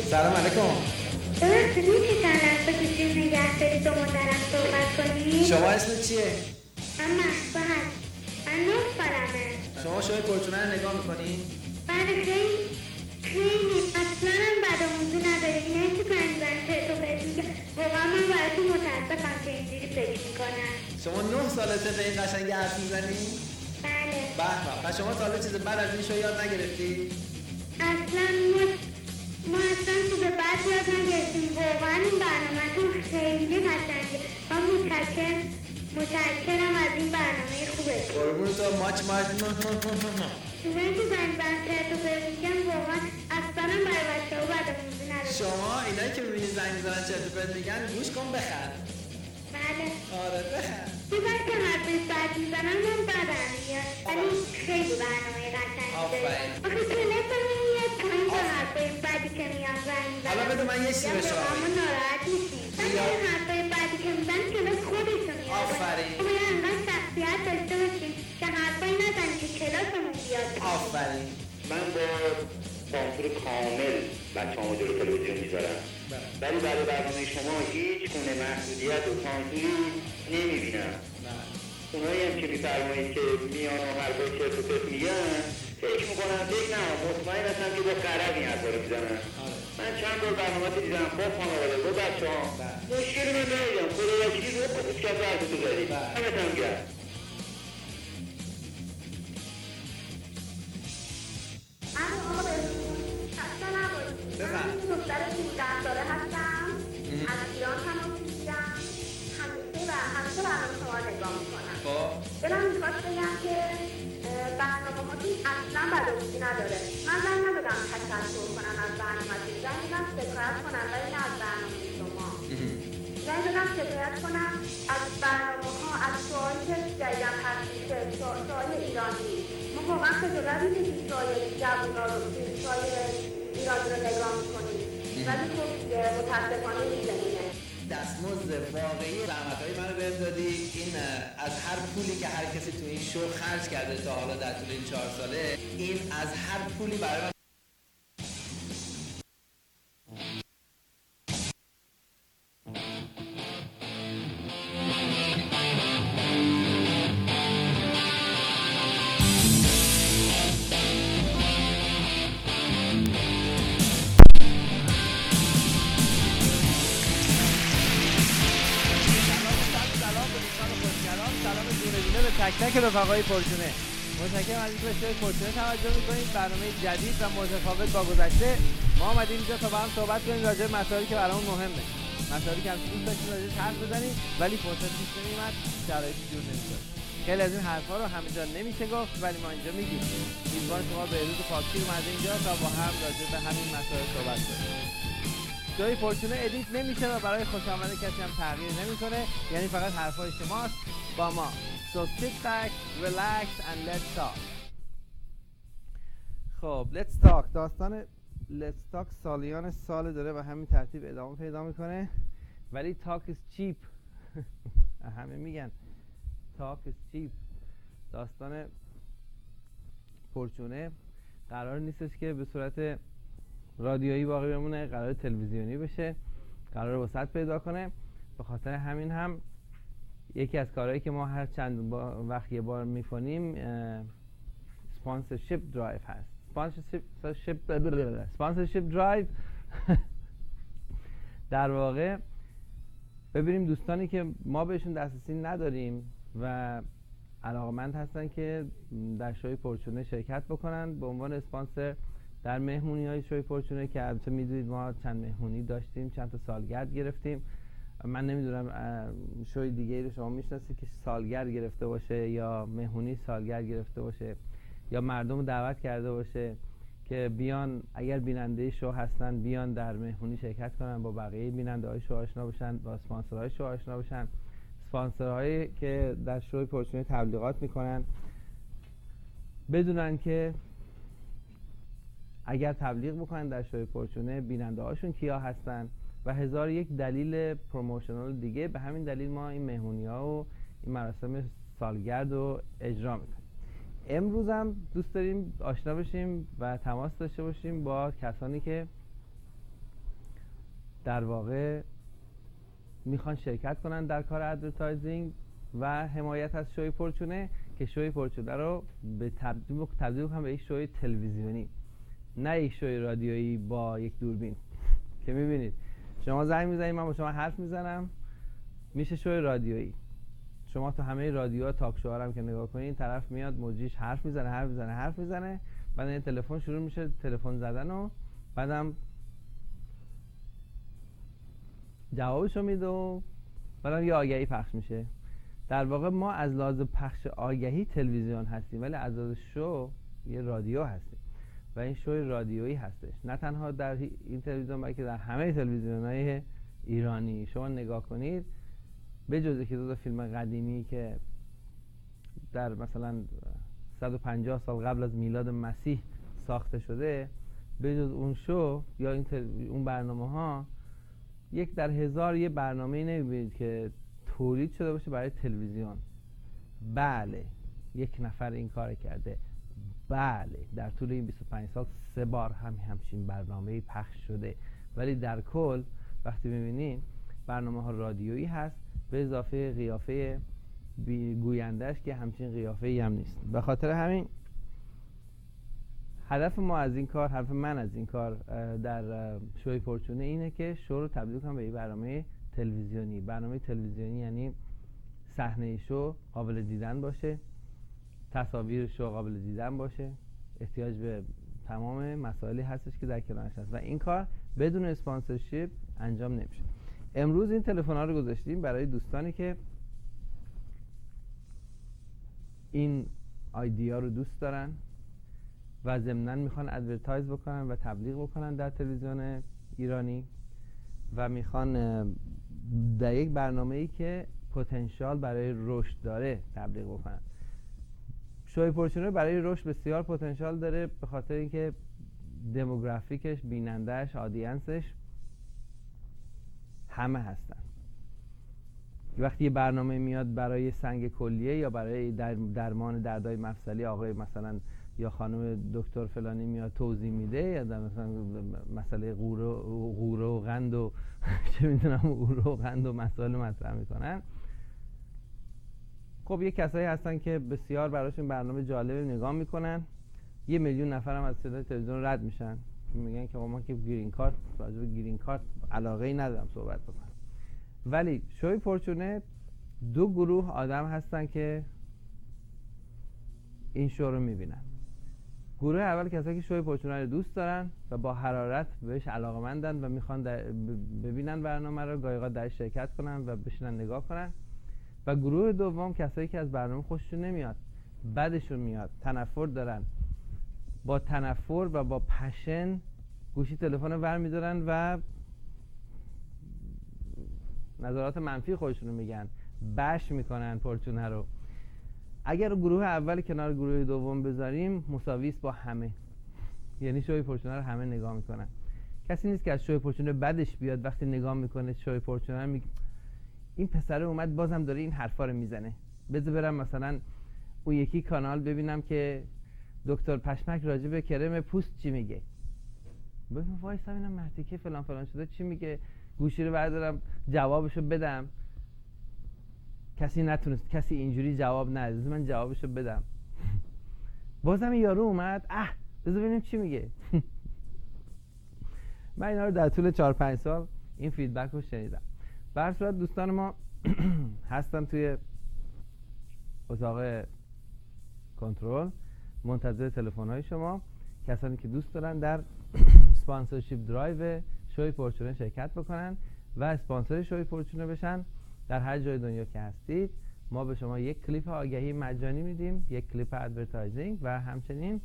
سلام علیکم. درسته میشه چند لحظه کشیم نگه دارید دو مدرم صحبت کنید؟ شما اسم چیه؟ من محصبه هست. من 9 سالمه. شما شوی فورچونه رو نگاه میکنید؟ بله خیلی اصلا هم بد آموزی ندارید. اینایی که پنجزن چرت و پرت میگه واقعا من براتون متاسفم که اینجوری فکر میکنم. شما 9 سالته به این قشنگی حرف میزنی؟ بله. و شما تا حالا چیز بعد از این شو یاد نگرفتی؟ اصلا ما اصلا چیز بد یاد نگرفتیم. واقعا این برنامه‌تون خیلی قشنگه. من متشکرم از این برنامه خوبه. قربون تو ماچ اینایی که زنگ چرت و پرت میگن واقعا اصلا برای بچه‌ها بد آموزی نداره. شما اینایی که میبینی زنگ میزنن چرت و پرت میگن گوش کن بخند. بله. آره بخند. دیگر که حرفی بد میزنن من بدم میاد ولی خیلی برنامه قشنگی داره. آخه تلفنم میاد پایین تا حرفای بدی که میان زنگ میزنن. حالا بده من یه چیزی به شما بگم ناراحت میشیم. ولی این حرفای بدی که میزنن کلاس خودشون میاد. آفرین. ما باید انقدر شخصیت داشته باشیم که حرفایی نزنیم که کلاسمون بیاد. آفرین. من با سانسور کامل بچه‌هامو جلو تلویزیون میذارم ولی برای برنامه شما هیچ گونه محدودیت و سانسوری نمیبینم. اونایی هم که میفرمایید که میان و حرفای چرت و پرت میگن فکر میکنم مطمئن هستم که با غرض این حرفا رو میزنن. من چند بار برنامه دیدم با خانواده با بچه‌ها مشکلی من ندیدم. خدا وکیلی رو خودت که حرفتو زدی همتون گرم. من دختر 13 ساله هستم. از ایران تماس میگیرم. همیشه برنامه شما نگاه میکنم. دلم میخواست بگم که برنامه‌هاتون اصلا بدآموزی نداره. من زنگ نزدم تشکر کنم از برنامه‌تون. زنگ زدم شکایت کنم ولی نه از برنامه شما. زنگ زدم شکایت کنم از برنامه‌ها، از سوالی که جدیدن هست میشه، سوال ایرانی. ما واقعا خجالت می‌کشیم سوال جوونا رو، سوال ایرانی رو نگاه می‌کنیم. ولی خب متأسفانه می‌زنیم. دستمزد واقعی زحمت‌های منو بهم دادی. این از هر پولی که هر کسی تو این شو خرج کرده تا حالا در طول این 4 ساله، این از هر پولی برای من تک تک رفقای فورچونه. متشکرم از اینکه به شوی فورچونه توجه میکنید. برنامه جدید و متفاوت با گذشته. ما اومدیم اینجا تا با هم صحبت کنیم راجع به مسائلی که برامون مهمه. مسائلی که همچنین داشتیم راجع بهش حرف بزنیم ولی فرصت پیش نمیومد، شرایطی جور نمیشد. خیلی از این حرفا رو همه جا نمیشه گفت ولی ما اینجا میگیم. میزبان شما بهروز پاکشیر اومده اینجا تا با هم راجع به همین مسائل صحبت کنیم. شوی فورچونه ادیت نمیشه و برای خوش آمد کسی هم تغییر نمیکنه. یعنی فقط حرفای شماست با ما. So sit back, relax and let's talk. خب let's talk. داستان let's talk سالیان سال داره و همین ترتیب ادامه پیدا میکنه ولی talk is cheap. همه میگن talk is cheap. داستان فورچونه قرار نیستش که به صورت رادیویی باقی بمونه، قرار تلویزیونی بشه، قرار وسعت پیدا کنه. به خاطر همین هم یکی از کارهایی که ما هر چند وقت یه بار میکنیم سپانسرشیپ درایو هست. سپانسرشیپ درایو در واقع ببینیم دوستانی که ما بهشون دسترسی نداریم و علاقمند هستن که در شوی فورچونه شرکت بکنن به عنوان اسپانسر در مهمونی های شوی فورچونه که البته میدونید ما چند مهمونی داشتیم، چند تا سالگرد گرفتیم. من نمیدونم شوی دیگه ای رو شما میشناسید که سالگرد گرفته باشه یا مهمونی سالگرد گرفته باشه یا مردم رو دعوت کرده باشه که بیان، اگر بیننده شو هستن بیان در مهمونی شرکت کنن، با بقیه بیننده های شو آشنا بشن، با اسپانسرهای شو آشنا بشن، اسپانسرهایی که در شوی فورچونه تبلیغات میکنن بدونن که اگر تبلیغ بکنن در شوی فورچونه بیننده هاشون کیا هستن و هزار یک دلیل پروموشنال دیگه. به همین دلیل ما این مهمونی ها و این مراسم سالگرد رو اجرا میکنیم. امروز هم دوست داریم آشنا بشیم و تماس داشته باشیم با کسانی که در واقع میخوان شرکت کنن در کار ادورتایزینگ و حمایت از شوی پرچونه که شوی پرچونه رو به تبدیل کنن به یک شوی تلویزیونی، نه یک شوی رادیویی با یک دوربین که میبینید شما زنگ میزنید من با شما حرف میزنم میشه شوی رادیویی. شما تو همه رادیوها تاک شوها هم که نگاه کنید طرف میاد مجریش حرف میزنه بعد این تلفن شروع میشه تلفن زدن و بعدم جوابشو میده و بعدم یه آگهی پخش میشه. در واقع ما از لحاظ پخش آگهی تلویزیون هستیم ولی از لحاظ شو یه رادیو هستیم و این شوی رادیویی هستش، نه تنها در این تلویزیون بلکه در همه تلویزیون‌های ایرانی. شما نگاه کنید به جز یکی دو تا فیلم قدیمی که در مثلا 150 سال قبل از میلاد مسیح ساخته شده، به جز اون شو یا اون برنامه ها یک در هزار یه برنامه‌ای نمی‌بینید که تولید شده باشه برای تلویزیون. بله یک نفر این کار کرده، بله در طول این 25 سال 3 بار همچین برنامه‌ای پخش شده، ولی در کل وقتی می‌بینین برنامه‌ها رادیویی هست به اضافه قیافه گوینده‌اش که همچین قیافه‌ای هم نیست. به خاطر همین هدف ما از این کار، هدف من از این کار در شوی پرچونه اینه که شو رو تبدیل کنم به یه برنامه تلویزیونی. برنامه تلویزیونی یعنی صحنه شو قابل دیدن باشه، تصاویر شو قابل دیدن باشه، احتیاج به تمام مسائلی هستش که در کنارش هست و این کار بدون اسپانسرشیپ انجام نمیشه. امروز این تلفن‌ها رو گذاشتیم برای دوستانی که این ایده رو دوست دارن و ضمناً میخوان ادورتایز بکنن و تبلیغ بکنن در تلویزیون ایرانی و میخوان در یک برنامه‌ای که پتانسیل برای رشد داره تبلیغ بکنن. شوی پرچونه برای رشد بسیار پتانسیل داره به خاطر اینکه دموگرافیکش، بیننده‌اش، آدینسش همه هستن. وقتی یه برنامه میاد برای سنگ کلیه یا برای درمان دردهای مفصلی، آقای مثلا یا خانم دکتر فلانی میاد توضیح میده یا در مثلا مسئله قوره و قند و چه میدونم قوره و قند و مسائل مطرح میکنن، خب یه کسایی هستن که بسیار براشون برنامه جالب نگاه میکنن، 1 میلیون نفر هم از صدای تلویزیون رد میشن، میگن که ما که گرین کارت، راجع به گرین کارت علاقه ای ندارم صحبت بکنم. ولی شوی پرچونه 2 گروه آدم هستن که این شو رو میبینن. گروه اول کسایی که شوی پرچونه رو دوست دارن و با حرارت بهش علاقه‌مندن و میخوان ببینن برنامه رو، گاهی اوقات درش شرکت کنن و بشینن نگاه کنن. و گروه دوم کسایی که از برنامه خوششون نمیاد، بدشون میاد، تنفر دارن، با تنفر و با پشن گوشی تلفن رو ور میدارن و نظرات منفی خودشون رو میگن، بش میکنن پرچونه رو. اگر گروه اول کنار گروه دوم بذاریم مساوی است با همه، یعنی شوی پرچونه رو همه نگاه میکنن. کسی نیست که از شوی پرچونه بدش بیاد وقتی نگاه میکنه شوی پرچونه رو میگه این پسره اومد بازم داره این حرفا رو میزنه، بذار برم مثلا اون یکی کانال ببینم که دکتر پشمک راجع به کرم پوست چی میگه، ببینم وایسا ببینم مردی که فلان فلان شده چی میگه، گوشی رو بردارم جوابشو بدم. کسی نتونست، کسی اینجوری جواب نداد، من جوابشو بدم. بازم یارو اومد، بذار ببینیم چی میگه. من اینا رو در طول 4-5 سال این فیدبک رو شنیدم. به هر صورت دوستان ما هستن توی اتاق کنترل منتظر تلفن‌های شما، کسانی که دوست دارن در اسپانسرشیپ درایو شوی پرچونه شرکت بکنن و اسپانسر شوی پرچونه بشن. در هر جای دنیا که هستید ما به شما یک کلیپ آگهی مجانی میدیم، یک کلیپ ادورتایزینگ و همچنین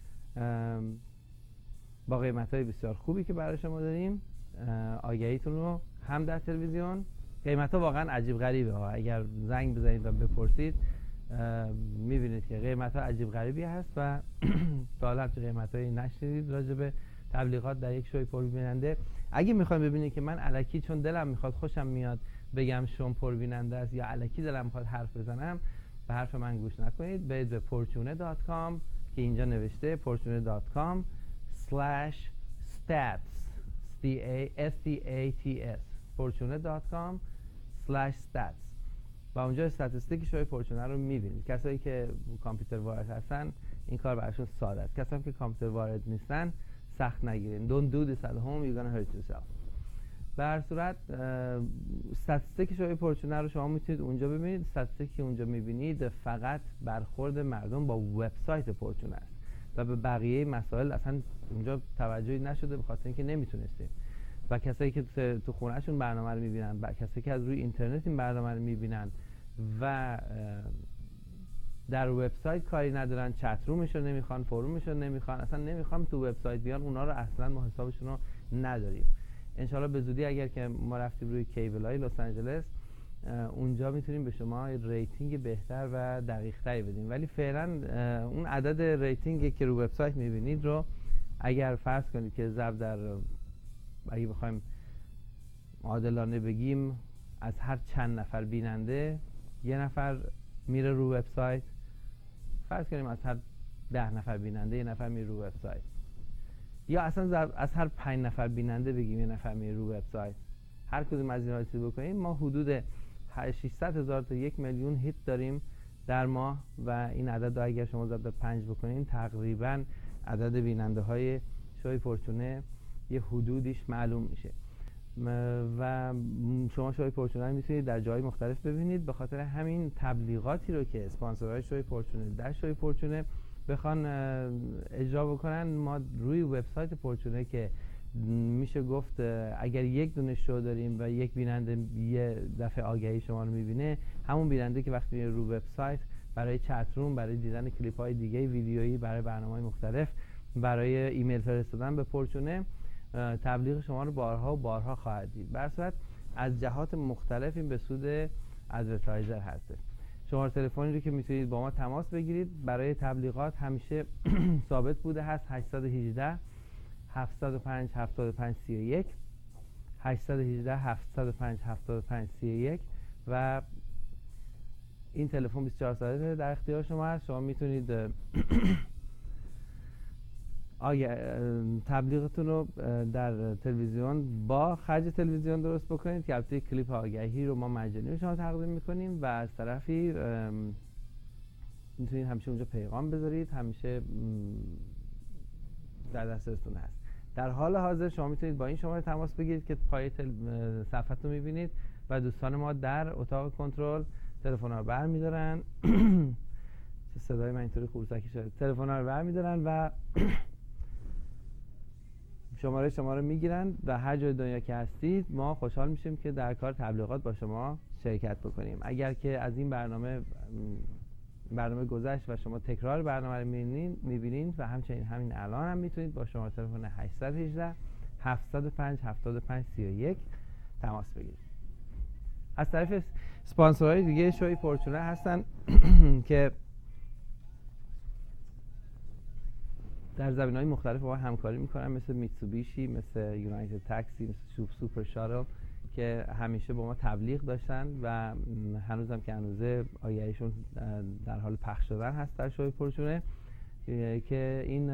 با قیمت‌های بسیار خوبی که برای شما داریم آگهیتون رو هم در تلویزیون. قیمت‌ها واقعا عجیب غریبه ها، اگر زنگ بزنید و بپرسید میبینید که قیمت‌ها عجیب غریبی هست و تا حالا همچین قیمت‌هایی نشنیدید راجع به تبلیغات در یک شوی پربیننده. اگه میخوایم ببینید که من الکی چون دلم میخواد خوشم میاد بگم شوم پربیننده است یا الکی دلم میخواد حرف بزنم، به حرف من گوش نکنید، برید به portune.com که اینجا نوشته portune.com/stats STATS fortune.com/stats و اونجا استاتستیک شوی فورچونه رو میبینید. کسایی که کامپیوتر وارد هستن این کار براشون ساده است. کسایی که کامپیوتر وارد نیستن سخت نگیرین. Don't do this at home, you're gonna hurt yourself. به هر صورت استاتستیک شوی فورچونه رو شما میتونید اونجا ببینید. استاتستیکی که اونجا میبینید فقط برخورد مردم با وبسایت فورچونه است و به بقیه مسائل اصلا اونجا توجهی نشده به خاطر اینکه نمیتونستیم. و کسایی که تو خونهشون برنامه رو میبینن، کسایی که از روی اینترنت این برنامه رو میبینن و در وبسایت کاری ندارن، چت رومش رو نمیخوان، فرومش رو نمیخوان، اصلا نمیخوام تو وبسایت بیان، اونا رو اصلا ما حسابشون رو نداریم. انشالله به زودی اگر که ما رفتیم روی کیبل های لس آنجلس اونجا میتونیم به شما ریتینگ بهتر و دقیق تری بدیم. ولی فعلا اون عدد ریتینگی که رو وبسایت میبینید رو اگر فرض کنید که ضرب در، اگه بخوایم عادلانه بگیم، از هر چند نفر بیننده یه نفر میره رو وبسایت، فرض کنیم از هر 10 نفر بیننده یه نفر میره رو وبسایت، یا اصلا از هر 5 نفر بیننده بگیم یه نفر میره رو وبسایت، هر کدوم از اینها رو بکنیم ما حدود 600,000 تا 1 میلیون هیت داریم در ماه و این عدد رو اگر شما ضرب در 5 بکنین تقریبا عدد بیننده های شوی فورچونه یه حدودیش معلوم میشه و شما شوی فورچونه میتونید در جای مختلف ببینید. به خاطر همین تبلیغاتی رو که اسپانسرهای شوی فورچونه در شوی فورچونه بخوان اجرا بکنن، ما روی وبسایت فورچونه که میشه گفت اگر یک دونه شو داریم و یک بیننده یه دفعه آگهی شما رو میبینه، همون بیننده که وقتی میره رو وبسایت برای چت روم، برای دیدن کلیپ های دیگه ویدیویی، برای برنامه‌های مختلف، برای ایمیل فرستادن به فورچونه، تبلیغ شما رو بارها و بارها خواهد دید. به هر صورت از جهات مختلف این به سود ادورتایزر هستش. شماره تلفنی رو که میتونید با ما تماس بگیرید برای تبلیغات همیشه ثابت بوده هست 818 705 75 31 818 705 75 31 و این تلفن 24 ساعته در اختیار شما هست. شما میتونید تبلیغتون رو در تلویزیون با خرج تلویزیون درست بکنید که البته کلیپ آگهی رو ما مجانی به شما تقدیم میکنیم و از طرفی میتونید همیشه اونجا پیغام بذارید، همیشه در دسترستون هست. در حال حاضر شما میتونید با این شماره تماس بگیرید که پای صفحتون میبینید و دوستان ما در اتاق کنترل تلفن‌ها رو برمی‌دارن. چه صدای من اینطوری خروسکی شده. تلفن‌ها رو برمی‌دارن و شما رو میگیرن و هر جای دنیا که هستید ما خوشحال میشیم که در کار تبلیغات با شما شرکت بکنیم. اگر که از این برنامه گذشت و شما تکرار برنامه رو میبینید و همچنین همین الان هم میتونید با شماره تلفن 818 705 75 31 تماس بگیرید. از طرف اسپانسرهای دیگه شوی فورچونه هستن که در زمینه‌های مختلف با همکاری میکنن، مثل میتسوبیشی، مثل یونایتد تاکسی، مثل سوپر شاتل که همیشه با ما تبلیغ داشتن و هنوزم که هنوزه آگهیشون در حال پخش شدن هست در شوی فورچونه که این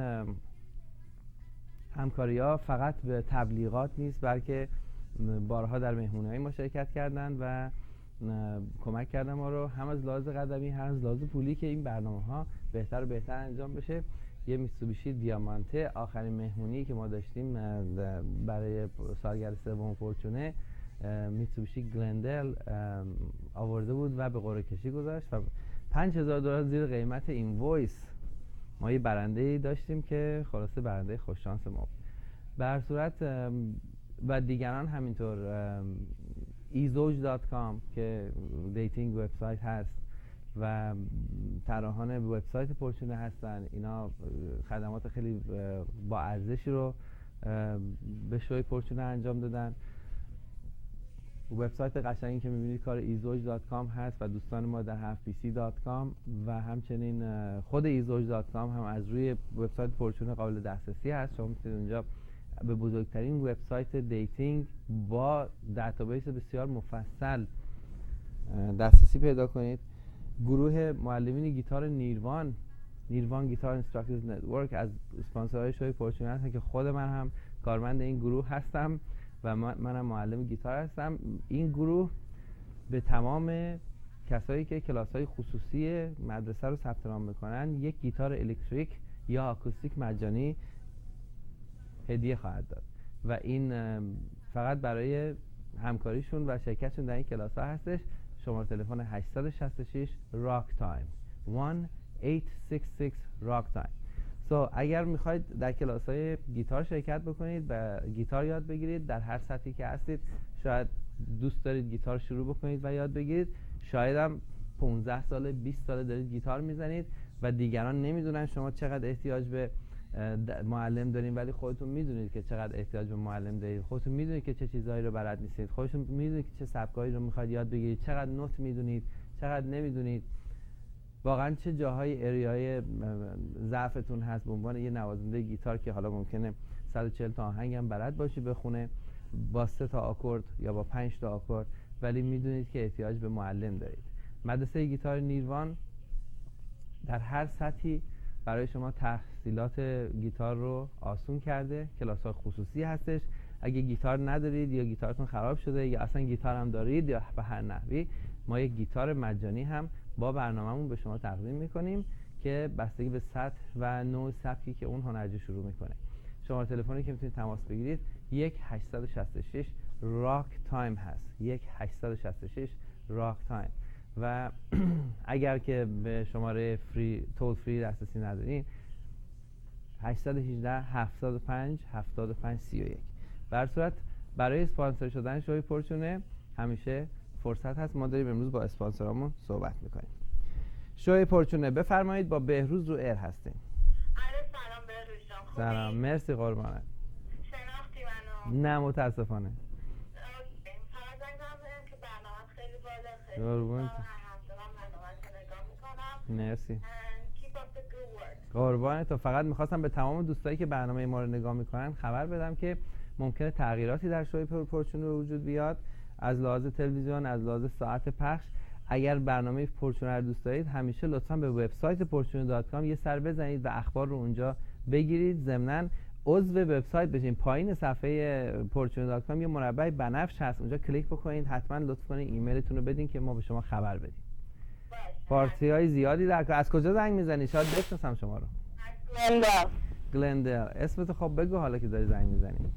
همکاری‌ها فقط به تبلیغات نیست بلکه بارها در مهمونی‌های ما شرکت کردن و کمک کردن ما رو هم از لحاظ قدمی هم از لحاظ پولی که این برنامه‌ها بهتر و بهتر انجام بشه. یه میتسوبیشی دیامانته آخرین مهمونی که ما داشتیم برای سالگرد سوم فورچونه، میتسوبیشی گلندل آورده بود و به قرعه کشی گذاشت و $5,000 زیر قیمت اینوایس ما یه برنده‌ای داشتیم که خلاصه برنده خوش شانس ما. به هر صورت و دیگران همینطور ezoj.com که دیتینگ وبسایت هست و طراحان وبسایت فورچونه هستن، اینا خدمات خیلی با ارزشی رو به شوی فورچونه انجام دادن. وبسایت قشنگی که می‌بینید کار ezoj.com هست و دوستان ما در havepc.com و همچنین خود ezoj.com هم از روی وبسایت فورچونه قابل دسترسی هست. شما میتونید اونجا به بزرگترین وبسایت دیتینگ با دیتابیس بسیار مفصل دسترسی پیدا کنید. گروه معلمین گیتار نیروان گیتار اینستراکتورز نتورک از اسپانسرهای شوی فورچونه هستن که خود من هم کارمند این گروه هستم و منم معلم گیتار هستم. این گروه به تمام کسایی که کلاس‌های خصوصی مدرسه رو ثبت نام میکنن یک گیتار الکتریک یا آکوستیک مجانی هدیه خواهد داد و این فقط برای همکاریشون و شرکتشون در این کلاس‌ها هستش. شماره تلفن 866 راک تایم 1866 راک تایم. اگر میخواید در کلاس‌های گیتار شرکت بکنید و گیتار یاد بگیرید در هر سطحی که هستید، شاید دوست دارید گیتار شروع بکنید و یاد بگیرید، شاید هم 15 ساله 20 ساله دارید گیتار میزنید و دیگران نمیدونن شما چقدر احتیاج به معلم دارین، ولی خودتون میدونید که چقدر احتیاج به معلم دارید، خودتون میدونید که چه چیزایی رو بلد نیستید، خودتون میدونید که چه سبکایی رو میخواید یاد بگیرید، چقدر نوت میدونید، چقدر نمیدونید، واقعا چه جاهای اریای ضعفتون هست به عنوان یه نوازنده گیتار که حالا ممکنه 140 تا آهنگ هم بلد باشی بخونه با 3 تا آکورد یا با 5 تا آکورد، ولی میدونید که احتیاج به معلم دارید. مدرسه گیتار نیروان در هر سطحی برای شما تحصیلات گیتار رو آسون کرده. کلاس‌های خصوصی هستش. اگه گیتار ندارید یا گیتارتون خراب شده یا اصلا گیتار هم دارید یا به هر نحوی، ما یک گیتار مجانی هم با برنامه‌مون به شما تقدیم می‌کنیم که بستگی به سطح و نوع سبکی که اون هنرجو شروع می‌کنه. شماره تلفنی که میتونید تماس بگیرید 1866 راک تایم هست. 1866 راک تایم. و اگر که به شماره تول فری دسترسی ندارین 818 75 75 31. به هر صورت برای اسپانسر شدن شوی پرچونه همیشه فرصت هست. ما داریم امروز با اسپانسرامون صحبت میکنیم. شوی پرچونه بفرمایید، با بهروز رو ایر هستیم. سلام بهروز جان. خوبی؟ سلام، مرسی قربانت. شناختی منو؟ نه متاسفانه. فقط زنگ زدم که برنامه خیلی بالا، خیلی قربونت. هر هفته من برنامه رو نگاه میکنم. مرسی. Keep up the good work. قربانت. تو فقط میخواستم به تمام دوستایی که برنامه ما رو نگاه میکنن خبر بدم که ممکنه تغییراتی در شوی پرچونه به وجود بیاد از لحاظ تلویزیون، از لحاظ ساعت پخش. اگر برنامه پرچونه رو دوست دارید همیشه لطفاً به وبسایت porchune.com یه سر بزنید و اخبار رو اونجا بگیرید. ضمناً عضو وبسایت بشین. پایین صفحه porchune.com یه مربع بنفش هست، اونجا کلیک بکنید. حتما لطف کنید ایمیلتون رو بدین که ما به شما خبر بدیم. پارتی‌های زیادی در از کجا زنگ میزنی؟ شاید بشناسم شما رو. گلندل. اسمتو خب بگو حالا که داری زنگ میزنی.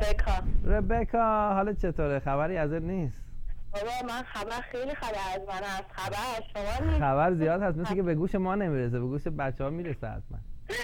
ربکا. حالا چطوره؟ خبری ازت نیست؟ بابا من خیلی خبر از من هست. خبر از شما نیست. خبر زیاد هست، مثل که به گوش ما نمیرسه، به گوش بچه‌ها میرسه حتما.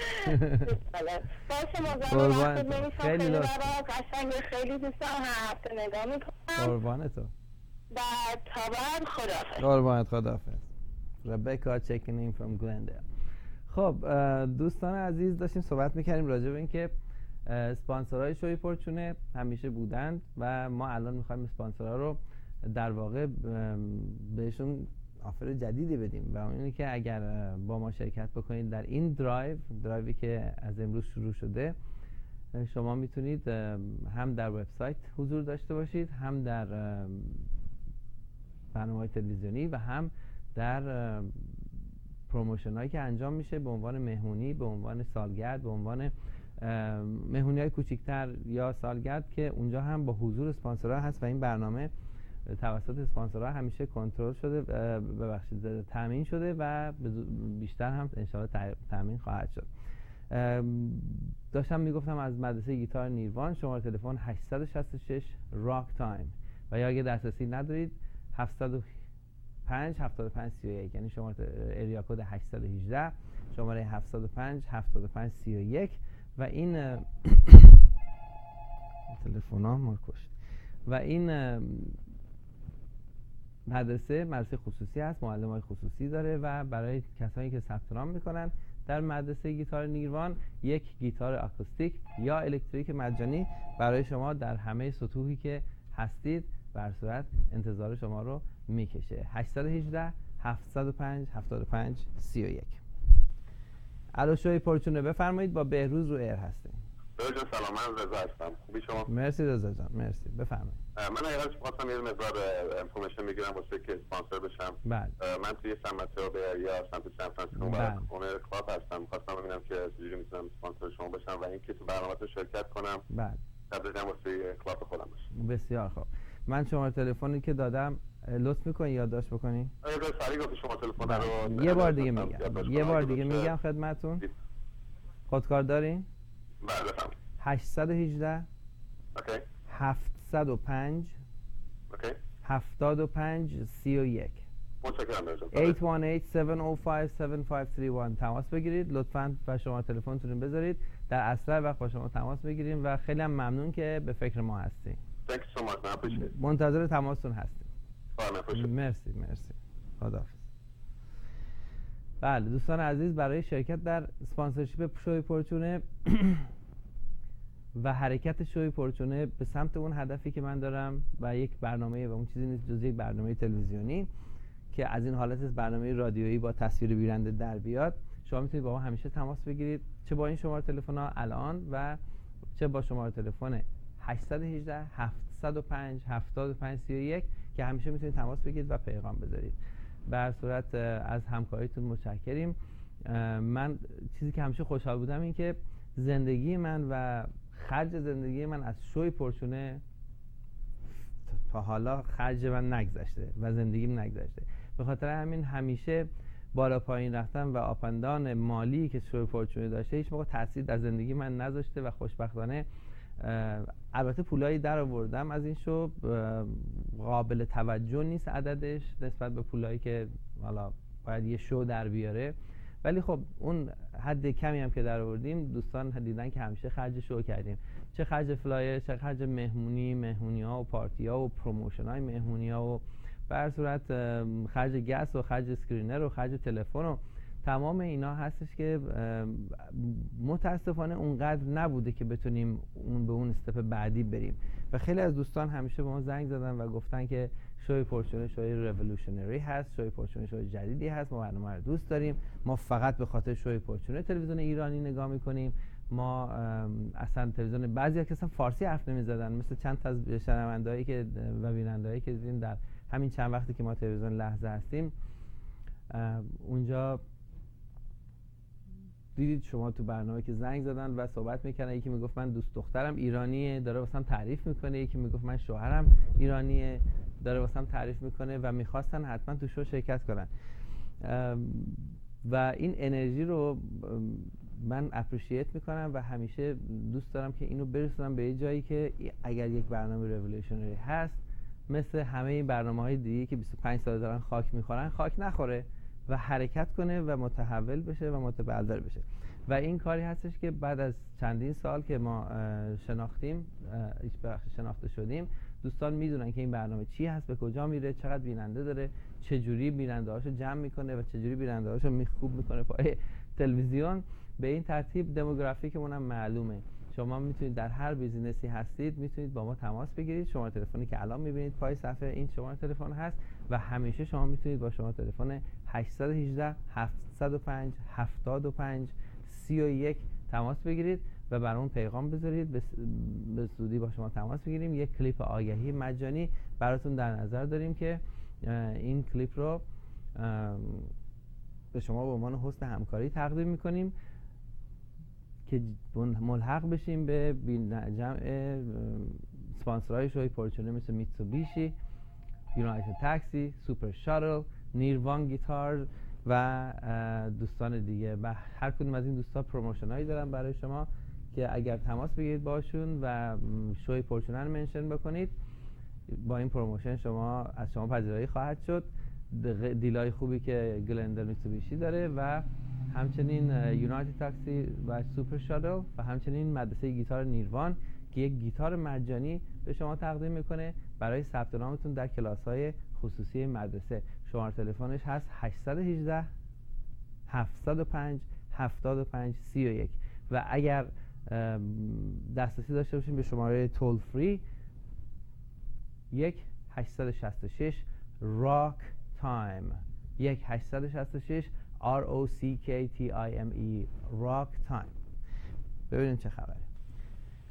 باشه مزاحم خیلی قشنگ، خیلی دوستم، هر هفته نگاه میکنم. قربان تو. بعد تا بعد خداحافظ. قربانت، خداحافظ. ربکا checking in from Glendale. خب دوستان عزیز، داشتیم صحبت میکردیم راجع به این که اسپانسرهای شوی پرچونه همیشه بودند و ما الان میخوایم اسپانسرها رو در واقع بهشون آفر جدیدی بدیم و اون اینه که اگر با ما شرکت بکنید در این درایوی که از امروز شروع شده، شما میتونید هم در وبسایت حضور داشته باشید، هم در برنامه‌های تلویزیونی و هم در پروموشن هایی که انجام میشه به عنوان مهمونی، به عنوان سالگرد، به عنوان مهمونی های کوچیکتر یا سالگرد که اونجا هم با حضور اسپانسرها هست و این برنامه توسط اسپانسرها همیشه کنترل شده، تامین شده و بیشتر هم انشاءالله تامین خواهد شد. داشتم میگفتم از مدرسه گیتار نیروان. شماره تلفن 866 راک تایم و یا اگه دسترسی ندارید 705 75 31، یعنی شماره اریا کد 818 شماره 705 75 31 و این تلفن‌ها ما کشت. و این مدرسه خصوصی هست، معلم‌های خصوصی داره و برای کسانی که ثبت نام میکنن در مدرسه گیتار نیروان یک گیتار آکوستیک یا الکتریک مجانی برای شما در همه سطوحی که هستید به هر صورت انتظار شما رو میکشه. 818 705 75 31. الو شوی پرچونه بفرمایید، با بهروز رو ایر هستیم. سلام، من رضا هستم. خوبی شما؟ مرسی رضا جان، مرسی. بفرمایید. من حقیقتش خواستم یه مقدار انفورمیشن بگیرم واسه که اسپانسر بشم. بله. من توی سمت یا سمت سان فرانسیسکو و اونر کلاب هستم. خواستم ببینم که چجوری میتونم اسپانسر شما بشم و اینکه تو برنامه‌تون شرکت کنم. بله. تبدیل واسه کلاب خودم بشه. بسیار خوب. من شماره تلفنی که دادم لطف می‌کنی یادداشت بکنی؟ سریع گفت شما تلفن رو یه بار دیگه میگم خدمتتون. خودکار دارین؟ بله بفهم. 818 اوکی 705 اوکی 75 31 متشکرم. 818-705-7531 تماس بگیرید لطفاً و شما تلفنتون رو بذارید در اسرع وقت با شما تماس بگیریم و خیلی هم ممنون که به فکر ما هستید. منتظر تماستون هستیم. مرسی خداحافظ. بله دوستان عزیز، برای شرکت در اسپانسرشیپ شوی پرچونه و حرکت شوی پرچونه به سمت اون هدفی که من دارم و یک برنامه و اون چیزی نیست جز یک برنامه تلویزیونی که از این حالت برنامه رادیویی با تصویر بیننده در بیاد، شما میتونید با ما همیشه تماس بگیرید، چه با این شماره تلفن ها الان و چه با شماره تلفن 818 705 75 31 که همیشه میتونید تماس بگیرید و پیغام بذارید. به هر صورت از همکاریتون متشکریم. من چیزی که همیشه خوشحال بودم این که زندگی من و خرج زندگی من از شوی پرچونه تا حالا خرج من نگذشته و زندگیم نگذشته. به خاطر همین همیشه بالا پایین رفتن و آپندان مالی که شوی پرچونه داشته هیچ موقع تاثیر در زندگی من نذاشته و خوشبختانه البته پولایی در آوردم از این شو، قابل توجه نیست عددش نسبت به پولایی که حالا باید یه شو در بیاره، ولی خب اون حد کمی هم که در آوردیم دوستان دیدن که همیشه خرج شو کردیم، چه خرج فلایر، چه خرج مهمونی ها و پارتی ها و پروموشن های مهمونی ها و به هر صورت خرج گس و خرج اسکرینر و خرج تلفن و تمام اینا هستش که متاسفانه اونقدر نبوده که بتونیم به اون استپ بعدی بریم و خیلی از دوستان همیشه به ما زنگ زدن و گفتن که شوی پرچونه شوی رولوشنری هست، شوی پرچونه شوی جدیدی هست، ما برنامه رو دوست داریم، ما فقط به خاطر شوی پرچونه تلویزیون ایرانی نگاه میکنیم، ما اصلا تلویزیون بعضی که اصلا فارسی حرف نمیزدن، مثل چند تا از شنوندهایی که و بینندهایی که دیدیم در همین چند وقتی که ما تلویزیون لحظه هستیم اونجا دیدید شما تو برنامه که زنگ زدن و صحبت میکنن، یکی میگفت من دوست دخترم ایرانیه داره واسم تعریف میکنه، یکی میگفت من شوهرم ایرانیه داره واسم تعریف میکنه و میخواستن حتما تو شو شرکت کنن و این انرژی رو من اپریشیت میکنم و همیشه دوست دارم که اینو برسونم به یه جایی که اگر یک برنامه رولوشنری هست مثل همه این برنامه‌های دیگه که 25 سال دارن خاک میخورن خاک نخوره و حرکت کنه و متحول بشه و متبلور بشه و این کاری هستش که بعد از چندین سال که ما شناخته شدیم دوستان میدونن که این برنامه چی هست، به کجا میره، چقدر بیننده داره، چجوری بیننده هاشو جمع میکنه و چجوری بیننده هاشو میخوب میکنه پای تلویزیون. به این ترتیب دموگرافیکمون هم معلومه. شما میتونید در هر بیزینسی هستید میتونید با ما تماس بگیرید. شماره تلفنی که الان میبینید پای صفحه این شماره تلفن هست و همیشه شما میتونید با شماره تلفن 818 705 75 31 تماس بگیرید و برامون پیغام بذارید. به زودی با شما تماس بگیریم. یک کلیپ آگهی مجانی براتون در نظر داریم که این کلیپ رو به شما به عنوان هست همکاری تقدیم میکنیم که ملحق بشیم به جمع اسپانسرهای شوی پرچونه مثل میتسوبیشی، یونایتد تاکسی، سوپر شاتل، نیروان گیتار و دوستان دیگه و هر کدوم از این دوستا پروموشن هایی دارن برای شما که اگر تماس بگیرید باشون و شوی پرچونه رو منشن بکنید با این پروموشن از شما پذیرایی خواهد شد. دیلای خوبی که گلندر میتسوبیشی داره و همچنین یونایتد تاکسی و سوپر شاتل و همچنین مدرسه گیتار نیروان که یک گیتار مجانی به شما تقدیم میکنه برای ثبت نامتون در کلاس‌های خصوصی مدرسه. شماره تلفنش هست 818 705 75 31 و اگر دسترسی داشته باشین به شماره تول فری 1-866 راک تایم 1-866 ROCKTIME راک تایم. ببینیم چه خبره.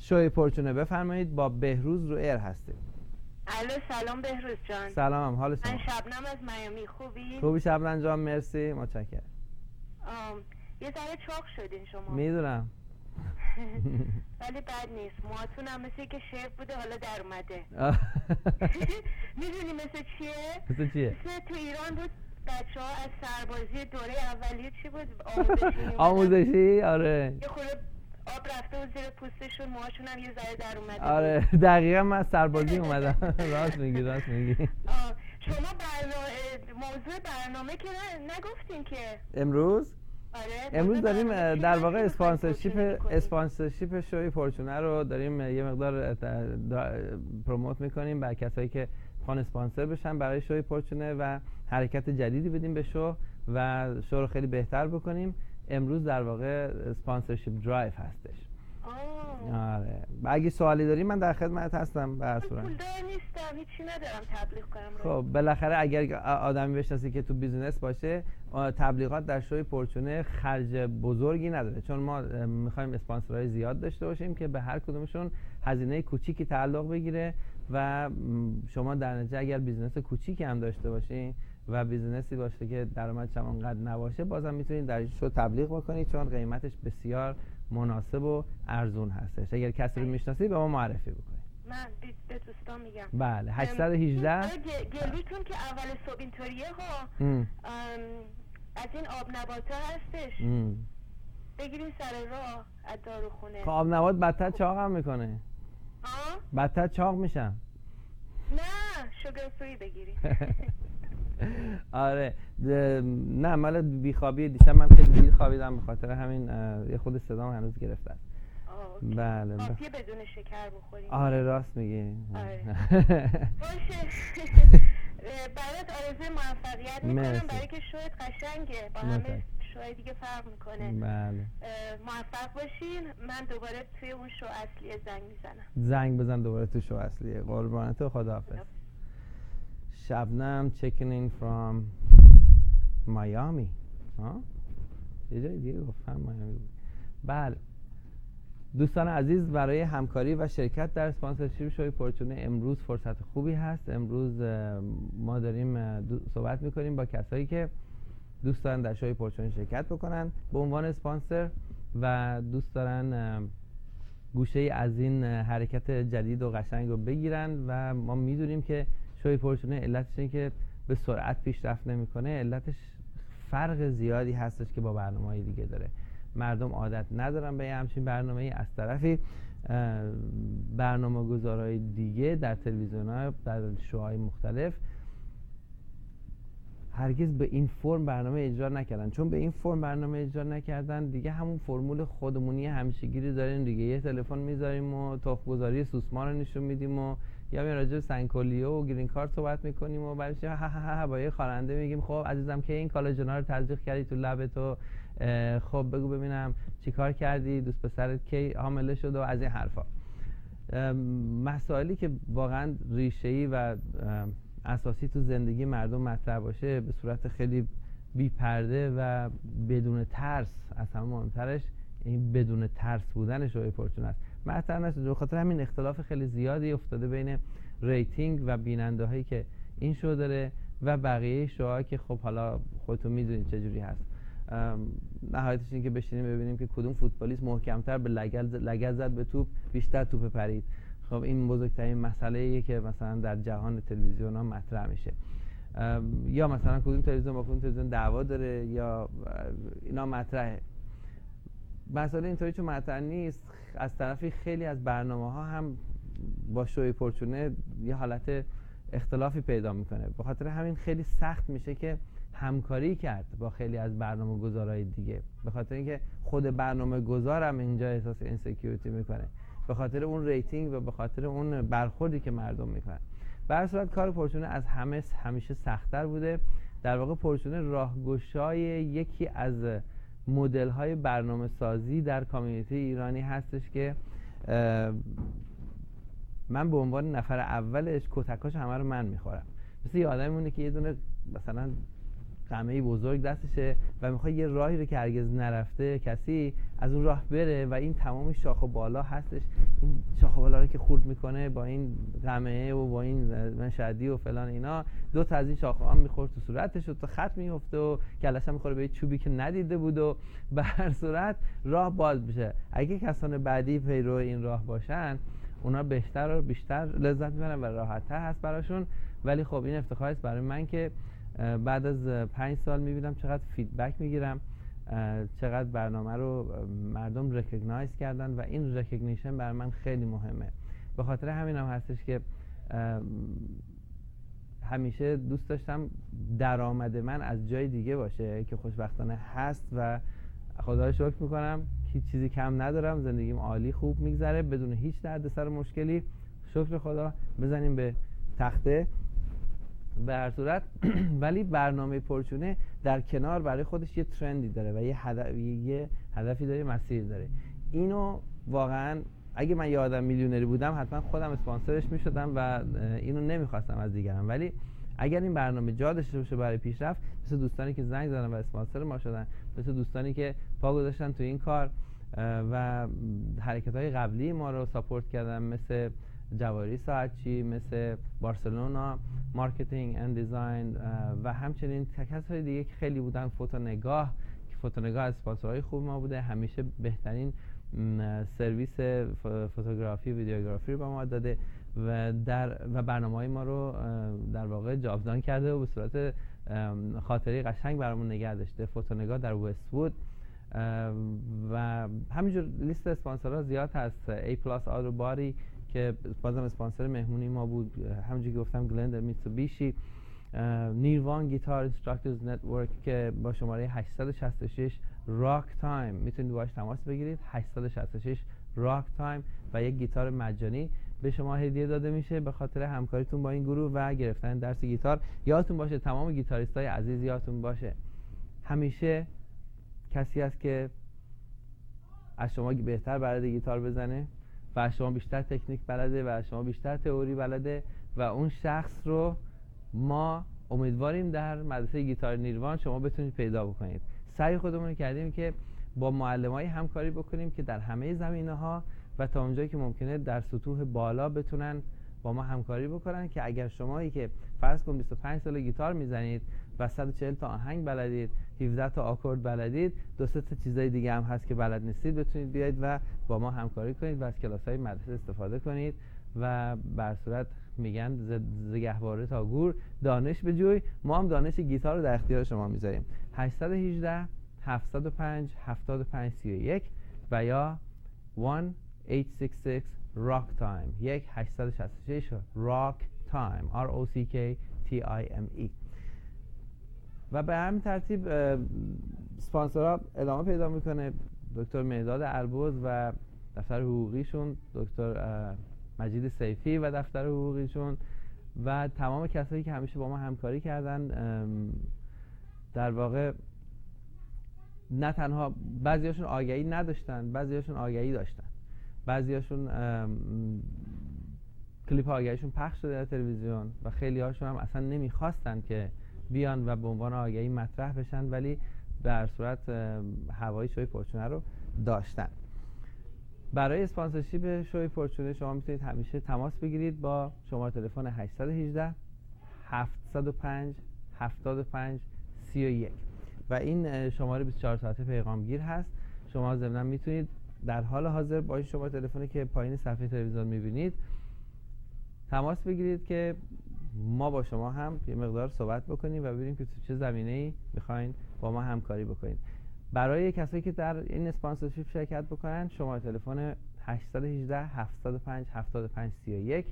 شوی پورچونه بفرمایید. با بهروز رو ایر هستید. الو سلام بهروز جان. سلام، حال شما؟ من شبنم از میامی. خوبی؟ خوبی شبنم جان، مرسی، متشکرم. یه ذره چاق شدین شما. میدونم. ولی بد نیست، موهاتون هم مثل که شیف بوده حالا در اومده. میدونی مثل چیه؟ مثل چیه؟ مثل تو ایران بود بچه ها از سربازی دوره اولیه چی بود؟ آموزشی. آره یه خورده آب رفته بود زیر پوستشون، موهاشون هم یه ذره در اومده. آره دقیقا من از سربازی اومدم. راست میگی. شما موضوع برنامه که نگفتین که امروز؟ آره امروز داریم در واقع اسپانسرشیپ شوی پورچونه رو داریم یه مقدار پروموت میکنیم برای کسایی که میخوان اسپانسر بشن برای شوی پورچونه و حرکت جدیدی بدیم به شو و شو رو خیلی بهتر بکنیم. امروز در واقع اسپانسرشیپ درایو هستش. آره اگه سوالی داری من در خدمت هستم. به هر صورت پولدار نیستم، هیچی ندارم تبلیغ کنم. خب بالاخره اگر آدمی بشناسی که تو بیزینس باشه، تبلیغات در شوی پورچونه خرج بزرگی نداره، چون ما میخوایم اسپانسرهای زیاد داشته باشیم که به هر کدومشون هزینه کوچیکی تعلق بگیره و شما در نتیجه اگر بیزینس کوچیکی هم داشته باشین و بیزینسی باشه که درآمدش هم اونقدر نباشه، بازم میتونید در شو تبلیغ بکنید چون قیمتش بسیار مناسب و ارزون هستش. اگر کسی رو میشناسی به ما معرفی بکنید. من به دوستان میگم. بله 818 گلوتون که اول صبح اینطوریه ها، از این آب نباتا هستش، بگیرین سر راه از داروخونه. خب آب نبات بدتر چاق هم میکنه. بدتر چاق میشم. نه شوگر فری بگیرین. آره نه مال بیخوابی دیشب من خیلی دیر خوابیدم، به خاطر همین یه خود صدام هنوز گرفته است. بله کافیه بدون شکر بخوریم. آره راست میگی. آره. باشه. برات آرزوی موفقیت میکنم برای که شویت قشنگه، با همه شوهای دیگه فرق میکنه. بله موفق باشین. من دوباره توی اون شو اصلی زنگ میزنم. زنگ بزن دوباره تو شو اصلیه. قربانت، خداحافظ. شبنم checking in from Miami. یه جای دیگه گفتم میامی. بله دوستان عزیز، برای همکاری و شرکت در اسپانسرشیپ شوی پورچونه امروز فرصت خوبی هست. امروز ما داریم صحبت میکنیم با کسایی که دوست دارن در شوی پورچونه شرکت بکنن به عنوان اسپانسر و دوست دارن گوشه از این حرکت جدید و قشنگ رو بگیرن و ما میدونیم که شوی پورچونه علتش اینه که به سرعت پیشرفت نمیکنه، علتش فرق زیادی هستش که با برنامه‌های دیگه داره. مردم عادت ندارن به همچین برنامه‌ای. از طرفی برنامه‌گذارهای دیگه در تلویزیون‌ها در شوهای مختلف هرگز به این فرم برنامه اجرا نکردن. چون به این فرم برنامه اجرا نکردن دیگه همون فرمول خودمونی همیشگی رو داریم دیگه. یه تلفن میذاریم و تخم‌گذاری سوسمار رو نشون میدیم و یا می راجع به سنکولیو و گرین کارت صحبت میکنیم و بعدش با یه خواننده میگیم خب عزیزم که این کالاژنا رو تزریق کردی تو لبت و خب بگو ببینم چیکار کردی، دوست پسرت کی حامله شد و از این حرفا. مسائلی که واقعا ریشه‌ای و اساسی تو زندگی مردم مطرح باشه به صورت خیلی بی پرده و بدون ترس، از همه مهمترش این بدون ترس بودن شوی پورچونه است. مطرح نشده به خاطر همین اختلاف خیلی زیادی افتاده بین ریتینگ و بیننده هایی که این شو داره و بقیه شوها که خب حالا خودتون میدونید چجوری هست. نهایتش این که بشینیم ببینیم که کدوم فوتبالیست محکمتر به لگد زد به توپ بیشتر توپ پرید. خب این بزرگترین مسئله‌ایه که مثلا در جهان تلویزیون‌ها مطرح میشه. یا مثلا کدوم تلویزیون با کدوم تلویزیون دعوا داره یا اینا مطرحه. مسئله اینطوری چون مطرح نیست، از طرفی خیلی از برنامه‌ها هم با شوی پورچونه یه حالت اختلافی پیدا میکنه. به خاطر همین خیلی سخت میشه که همکاری کرد با خیلی از برنامه‌گذارهای دیگه، به خاطر اینکه خود برنامه‌گذار هم اینجا احساس اینسکیوریتی میکنه به خاطر اون ریتینگ و به خاطر اون برخوردی که مردم میکنن. به هر صورت کار پورچونه از همیشه سخت‌تر بوده. در واقع پورچونه راهگشای یکی از مدل‌های برنامه‌سازی در کامیونیتی ایرانی هستش که من به عنوان نفر اولش کتکاش همه رو من میخورم. مثل یه آدمی مونه که یه دونه مثلا قمه‌ای بزرگ دستشه و میخواد یه راهی رو که هرگز نرفته کسی از اون راه بره و این تمام شاخ و بالا هستش، این شاخ و بالا رو که خورد میکنه با این قمه و با این مشهدی و فلان اینا، دو تا از این شاخه ها میخورد تو صورتش و تو خط میفته و کلش هم میخوره به چوبی که ندیده بود و به هر صورت راه باز میشه. اگه کسان بعدی پیرو این راه باشن اونا بیشتر لذت میبرن و راحت‌تر هست براشون. ولی خب این افتخاری است برای من که بعد از 5 سال میبینم چقدر فیدبک میگیرم، چقدر برنامه رو مردم ریکگنایز کردن و این ریکگنیشن برای من خیلی مهمه. به خاطر همین هم هستش که همیشه دوست داشتم درآمد من از جای دیگه باشه که خوشبختانه هست و خدا رو شکر میکنم هیچ چیزی کم ندارم، زندگیم عالی خوب میگذره بدون هیچ دردسر مشکلی، شکر خدا. بزنیم به تخته. به هر صورت ولی برنامه پرچونه در کنار برای خودش یه ترندی داره و یه هدفی داره، مسیر داره. اینو واقعا اگه من یه آدم میلیونری بودم حتما خودم اسپانسرش میشدم و اینو نمیخواستم از دیگران. ولی اگر این برنامه جا داشته باشه برای پیشرفت، مثل دوستانی که زنگ زدن و اسپانسر ما شدن، مثل دوستانی که پا گذاشتن تو این کار و حرکت‌های قبلی ما رو ساپورت کردن، مثل جواری ساعتچی، مثل بارسلونا مارکتینگ اند دیزاین و همچنین کسای دیگه که خیلی بودن، فوتونگاه که فوتونگاه از اسپانسرهای خوب ما بوده، همیشه بهترین سرویس فوتوگرافی و ویدیوگرافی رو به ما داده و برنامه‌های ما رو در واقع جاودان کرده و به صورت خاطره قشنگ برامون نگه داشته. فوتونگاه در وست‌وود و همینجور لیست اسپانسرها زیاد هست. A Plus آدو باری که بازم اسپانسر مهمونی ما بود، همونجوری که گفتم گلندر میتسوبیشی، نیروان گیتار اینستراکتورز نتورک که با شماره 866 راک تایم میتونید باهاش تماس بگیرید. 866 راک تایم و یک گیتار مجانی به شما هدیه داده میشه به خاطر همکاریتون با این گروه و گرفتن درس گیتار. یادتون باشه تمام گیتاریستای عزیز، یادتون باشه همیشه کسی هست که از شما بهتر بلد گیتار بزنه و از شما بیشتر تکنیک بلده و از شما بیشتر تئوری بلده و اون شخص رو ما امیدواریم در مدرسه گیتار نیروان شما بتونید پیدا بکنید. سعی خودمون کردیم که با معلمای همکاری بکنیم که در همه زمینه‌ها و تا اونجایی که ممکنه در سطوح بالا بتونن با ما همکاری بکنن که اگر شمایی که فرض کن 25 سال گیتار میزنید و 140 تا آهنگ بلدید، 17 تا آکورد بلدید، 2-3 تا چیزای دیگه هم هست که بلد نیستید، بتونید بیاید و با ما همکاری کنید و از کلاس‌های مدرسه استفاده کنید و بر صورت میگن ز گهواره تا گور دانش بجوی. ما هم دانش گیتار رو در اختیار شما میذاریم. 818 705 7531 و یا 1866 rock time 1866 rock time ROCKTIME. و به همین ترتیب اسپانسرها ادامه پیدا میکنه. دکتر مهداد اربوز و دفتر حقوقیشون، دکتر مجید سیفی و دفتر حقوقیشون و تمام کسایی که همیشه با ما همکاری کردن. در واقع نه تنها بعضیاشون آگهی نداشتن، بعضیاشون آگهی داشتن، بعضیاشون کلیپ آگهیشون پخش شده در تلویزیون و خیلی هاشون هم اصلا نمیخواستن که بیان و به عنوان آگهی مطرح بشن، ولی به هر صورت هوای شوی پرچونه رو داشتن. برای اسپانسرشیپ شوی پرچونه شما میتونید همیشه تماس بگیرید با شماره تلفن 818 705 75 31 و این شماره 24 ساعته پیغامگیر هست. شما ضمناً میتونید در حال حاضر با این شماره تلفنی که پایین صفحه تلویزیون میبینید تماس بگیرید که ما با شما هم یه مقدار صحبت بکنیم و ببینیم که تو چه زمینه‌ای میخواین با ما همکاری بکنید. برای کسایی که در این اسپانسرشیپ شرکت بکنن شماره تلفن 818 705 75 31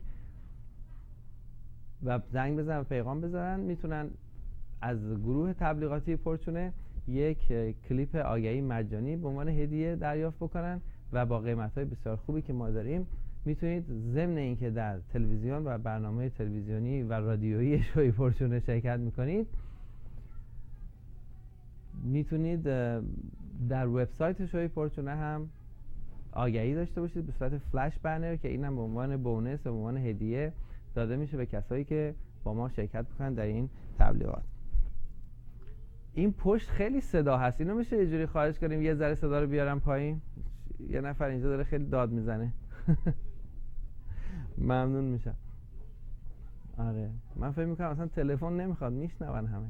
و زنگ بزنن و پیغام بذارن. میتونن از گروه تبلیغاتی پرچونه یک کلیپ آگهی مجانی به عنوان هدیه دریافت بکنن و با قیمت‌های بسیار خوبی که ما داریم میتونید ضمن اینکه در تلویزیون و برنامه تلویزیونی و رادیویی شوی پرچونه شرکت میکنید، میتونید در وبسایت شوی پرچونه هم آگهی داشته باشید به صورت فلش بنر که اینم به عنوان بونس به عنوان هدیه داده میشه به کسایی که با ما شرکت میکنن در این تبلیغات. این پشت خیلی صدا هست، اینو میشه یه جوری خارج کنیم یه ذره صدا رو بیارم پایین؟ یه نفر اینجا داره خیلی داد میزنه. ممنون میشم. آره من فکر میکنم اصلا تلفن نمیخواد، میشنون همه.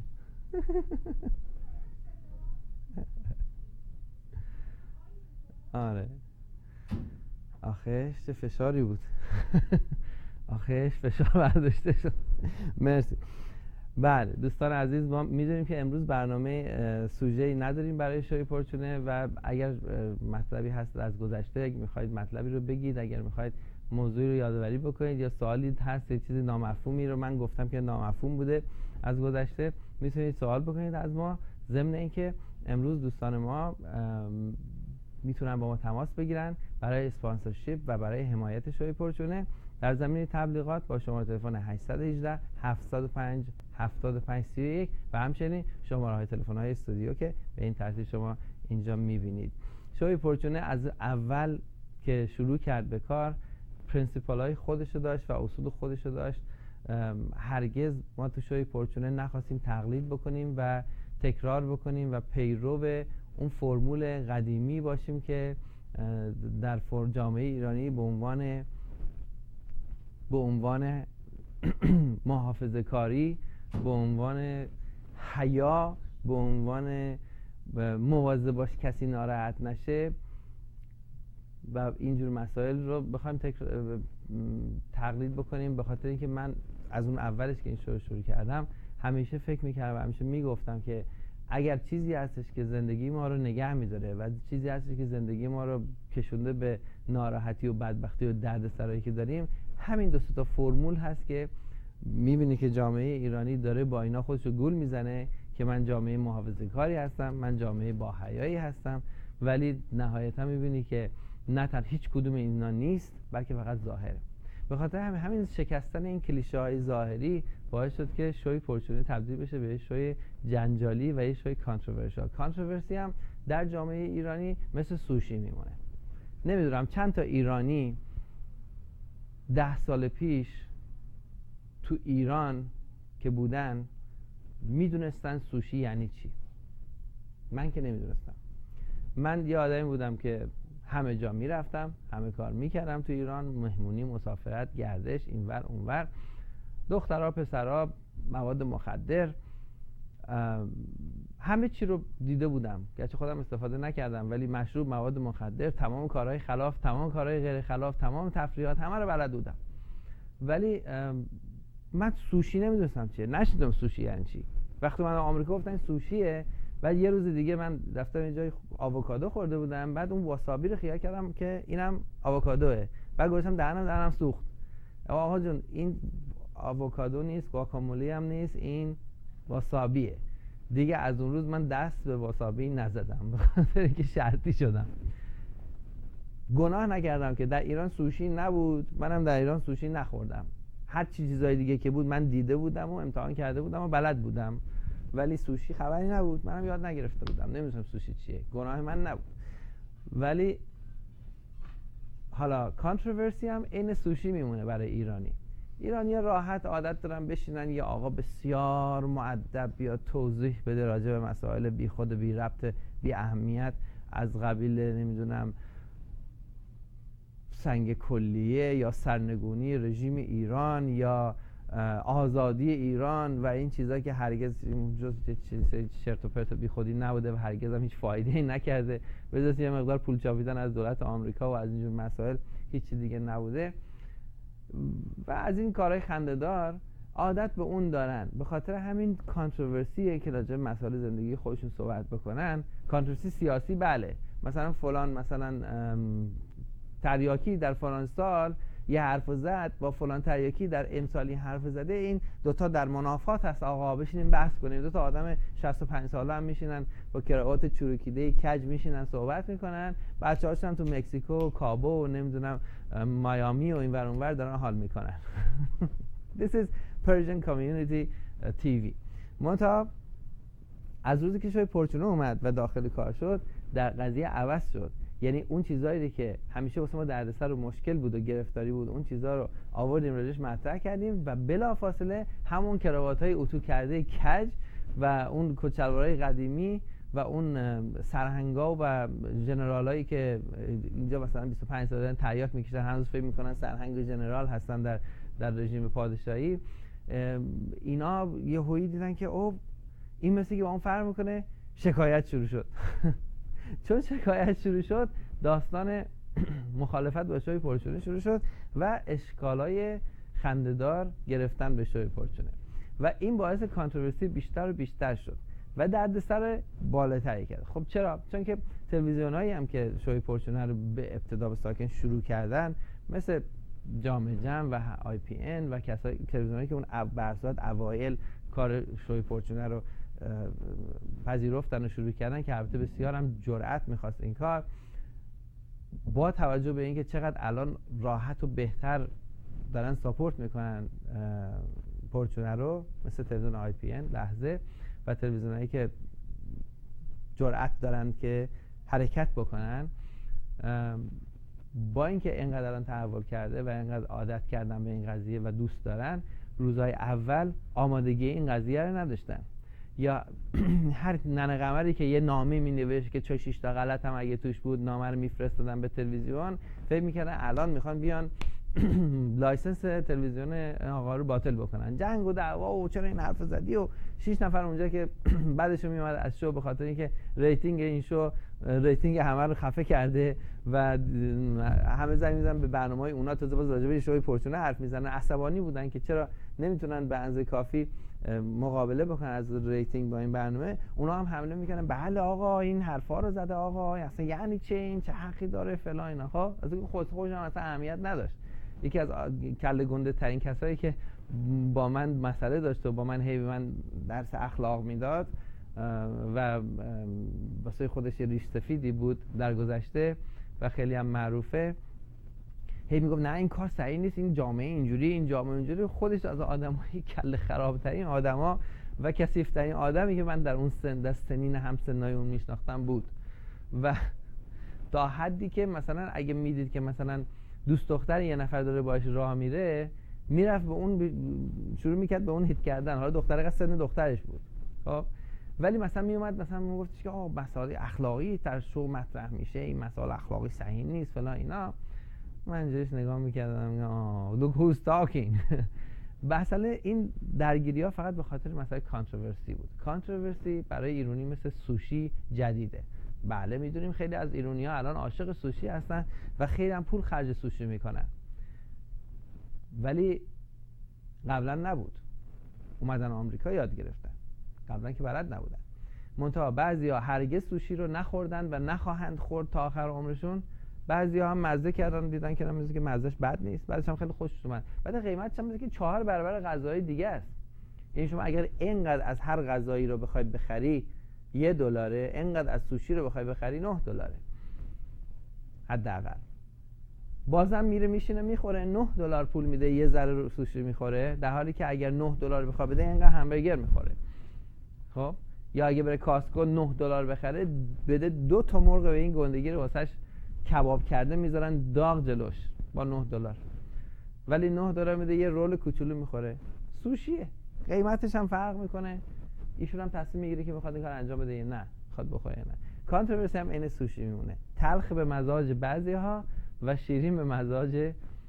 آره آخه چه فشاری بود. آخه فشار برداشته شد. مرسی. بله دوستان عزیز، ما میدونیم که امروز برنامه سوژه‌ای نداریم برای شوی پرچونه و اگر مطلبی هست از گذشته، اگه میخواید مطلبی رو بگید، اگر میخواید موضوعی رو یادآوری بکنید یا سوالی هست، یه چیزی نامفهومی رو من گفتم که نامفهوم بوده از گذشته، میتونید سوال بکنید از ما. ضمن اینکه امروز دوستان ما میتونن با ما تماس بگیرن برای اسپانسرشیپ و برای حمایت شوی پرچونه در زمینه تبلیغات با شماره تلفن 818 705 7531 و همچنین شماره های تلفن های استودیو که به این ترتیب شما اینجا میبینید. شوی پرچونه از اول که شروع کرد به کار پرینسیپال های خودشو داشت و اصول خودشو داشت. هرگز ما تو شوی پرچونه نخواستیم تقلید بکنیم و تکرار بکنیم و پیرو اون فرمول قدیمی باشیم که در جامعه ایرانی به عنوان محافظه کاری، به عنوان حیا، به عنوان مواظب باش کسی ناراحت نشه و اینجور مسائل رو بخوایم تقلید بکنیم. به خاطر اینکه من از اون اولش که این شروع کردم همیشه فکر میکردم و همیشه میگفتم که اگر چیزی هستش که زندگی ما رو نگه میداره و چیزی هستش که زندگی ما رو کشونده به ناراحتی و بدبختی و دردسرایی که داریم، همین دو تا فرمول هست که میبینی که جامعه ایرانی داره با اینا خودشو گول میزنه که من جامعه محافظه‌کاری هستم، من جامعه با حیایی هستم، ولی نهایتا میبینی که نه تن هیچ کدوم اینا نیست، بلکه فقط ظاهره. به خاطر همین شکستن این کلیشه های ظاهری باعث شد که شوی پرچونه تبدیل بشه به شوی جنجالی و یه شوی کانتروورشال. کانتروورسی هم در جامعه ایرانی مثل سوشی میمونه. نمیدونم چند تا ایرانی 10 سال پیش تو ایران که بودن میدونستن سوشی یعنی چی. من که نمیدونستم. من یه آدمی بودم که همه جا میرفتم، همه کار میکردم تو ایران، مهمونی، مسافرت، گردش، اینور اونور، دخترها، پسرها، مواد مخدر، همه چی رو دیده بودم. گرچه خودم استفاده نکردم ولی مشروب، مواد مخدر، تمام کارهای خلاف، تمام کارهای غیر خلاف، تمام تفریحات، همه رو بلد بودم. ولی من سوشی نمیدونستم چیه، نشیدم سوشی یعنی چی. وقتی من آمریکا گفتن سوشیه، بعد یه روز دیگه من رفتم اینجا آووکادو خورده بودم، بعد اون واسابی رو خیال کردم که اینم آووکادوه، بعد گفتم دهنم سوخت. آقا جون این آووکادو نیست، گواکامولی هم نیست، این واسابیه. دیگه از اون روز من دست به واسابی نزدم به خاطر اینکه شرطی شدم. گناه نکردم که در ایران سوشی نبود، منم در ایران سوشی نخوردم. هر چیزای دیگه که بود من دیده بودم و امتحان کرده بودم و بلد بودم، ولی سوشی خبری نبود، منم یاد نگرفته بودم، نمیدونم سوشی چیه، گناه من نبود. ولی حالا کانتروورسی هم این سوشی میمونه برای ایرانی راحت عادت دارن بشینن یه آقا بسیار مؤدب بیا توضیح بده راجع به مسائل بی خود بی ربط بی اهمیت از قبیل نمیدونم سنگ کلیه یا سرنگونی رژیم ایران یا آزادی ایران و این چیزا که هرگز جز شرط و پرت بی خودی نبوده و هرگز هم هیچ فایده‌ای نکرده، به جز یه مقدار پول چاپیدن از دولت آمریکا و از اینجور مسائل هیچ چیز دیگه نبوده. و از این کارهای خنده‌دار عادت به اون دارن. به خاطر همین کانتروورسیه که راجع به مسائل زندگی خودشون صحبت بکنن. کانتروورسی سیاسی بله، مثلا فلان مثلا تریاکی در فلان سال یه حرف زد با فلان تریاکی در امسالی حرف زده، این دوتا در منافات هست، آقا بشینیم بحث کنیم. دوتا آدم 65 ساله هم میشینن با کراوات چروکیده کج میشینن صحبت میکنن، بچه‌هاشون هم تو مکزیکو و کابو و نمیدونم میامی و اینور اونور دارن حال میکنن. This is Persian Community TV. منتها از روزی که شوی پرچونه اومد و داخل کار شد در قضیه عوض شد. یعنی اون چیزایی که همیشه واسه ما دردسر و مشکل بود و گرفتاری بود، اون چیزا رو آوردیم راجعش مطرح کردیم و بلافاصله همون کراوات‌های اتو کرده کج و اون کچلوارای قدیمی و اون سرهنگا و ژنرالایی که اینجا مثلا 25 سال دارن تریاک میکشن، هنوز فکر میکنن سرهنگ ژنرال هستن در رژیم پادشاهی، اینا یهویی دیدن که اوه این مثل که با اون فرق میکنه، شکایت شروع شد. چون شکایت شروع شد، داستان مخالفت با شوی پرچونه شروع شد و اشکالای خنده‌دار گرفتن به شوی پرچونه و این باعث کانتروورسی بیشتر و بیشتر شد و دردسر بالاتری کرد. خب چرا؟ چون که تلویزیونایی هم که شوی پرچونه رو به ابتدا به ساکن شروع کردن، مثل جام جم و IPN و کسایی تلویزیونایی که اون برسات اوایل کار شوی پرچونه رو پذیرفتن و شروع کردن، که البته بسیار هم جرأت می‌خواست این کار، با توجه به اینکه چقدر الان راحت و بهتر دارن ساپورت میکنن پرچونه رو، مثل تلویزیون IPN لحظه و تلویزیونایی که جرأت دارن که حرکت بکنن، با اینکه اینقدر الان تحول کرده و اینقدر عادت کردن به این قضیه و دوست دارن، روزهای اول آمادگی این قضیه رو نداشتن. یا هر ننه قمری که یه نامه می-نوشت که چه 6 تا غلط هم اگه توش بود، نامه رو میفرستادن به تلویزیون، فکر میکردن الان میخوان بیان لایسنس تلویزیون آقا رو باطل بکنن، جنگ و دعوا و چرا این حرف زدی و 6 نفر اونجا که بعدش میومد از شو به خاطر اینکه ریتینگ این شو ریتینگ همه رو خفه کرده و همه زنگ میزنن به برنامه‌های اونا، تازه باز راجع به شوی پرچونه حرف میزنن، عصبانی بودن که چرا نمیتونن به اندازه کافی مقابله بکنن از ریتینگ با این برنامه. اونا هم حمله میکنن بله آقا این حرفا رو زده، آقا اصلا یعنی چه، این چه حقی داره فلان اینا. خب از اینکه خودش هم اصلا اهمیت نداشت. یکی از کله گنده ترین کسایی که با من مسئله داشت و با من هی به من درس اخلاق میداد و واسه خودش یه ریش سفیدی بود در گذشته و خیلی هم معروفه، هی میگم نه این کار صحیح نیست، این جامعه اینجوری، این جامعه اینجوری. خودش از آدمای کله خرابترین آدما و کثیف‌ترین آدمی که من در اون سنین همسنای اون میشناختم بود و تا حدی که مثلا اگه میدید که مثلا دوست دختر یه نفر داره باهاش راه میره، میرفت به اون شروع میکرد به اون هیت کردن. حالا دختره قد سن دخترش بود، خب ولی مثلا میومد مثلا میگفت که آقا مسائل اخلاقی در شو مطرح میشه، این مسائل اخلاقی صحیح نیست فلان اینا. من اینجوریش نگاه میکردم look who's talking. مثلا این درگیری‌ها فقط به خاطر مسائل کانتروورسی بود. کانتروورسی برای ایرانی مثل سوشی جدیده. بله میدونیم خیلی از ایرانی‌ها الان عاشق سوشی هستن و خیلی هم پول خرج سوشی میکنن، ولی قبلا نبود. اومدن آمریکا یاد گرفتن، قبلا که بلد نبودن. منتها بعضیا هرگز سوشی رو نخوردن و نخواهند خورد تا آخر عمرشون. بعضیا هم مزه کردن، دیدن که نمیشه که مزهش بد نیست، بعدش هم خیلی خوشش اومد. بعد قیمتش هم که 4 برابر غذاهای دیگه است. یعنی شما اگر اینقدر از هر غذایی رو بخواید بخری $1، اینقدر از سوشی رو بخوای بخری $9 حداقل. بازم میره میشینه میخوره، $9 پول میده یه ذره سوشی میخوره، در حالی که اگر $9 بخواد بده اینقدر همبرگر میخوره. خب یا اگه بره کاسکو $9 بخره، بده 2 تا مرغ به این گندگی رو واسش کباب کرده میذارن داغ جلوش با $9، ولی $9 میده یه رول کوچولو میخوره. سوشیه، قیمتش هم فرق میکنه. ایشون هم تصمیم میگیره که بخواد این کار انجام بده یا نه بخواد بخوره یا نه. کانتروورسی هم این سوشی میمونه، تلخ به مزاج بعضی‌ها و شیرین به مزاج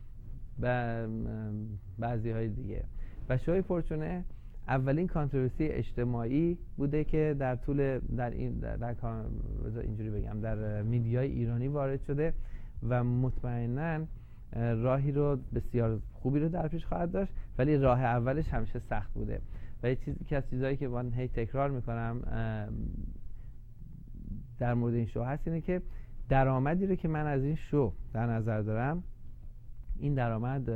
بعضی‌های دیگه. و شوی پرچونه اولین کانتروورسی اجتماعی بوده که در طول اینجوری بگم در میدیای ایرانی وارد شده و مطمئناً راهی رو بسیار خوبی رو در پیش خواهد داشت، ولی راه اولش همیشه سخت بوده. و یه چیزی که از چیزایی که من هی تکرار میکنم در مورد این شو هست اینه که درآمدی رو که من از این شو در نظر دارم، این درآمد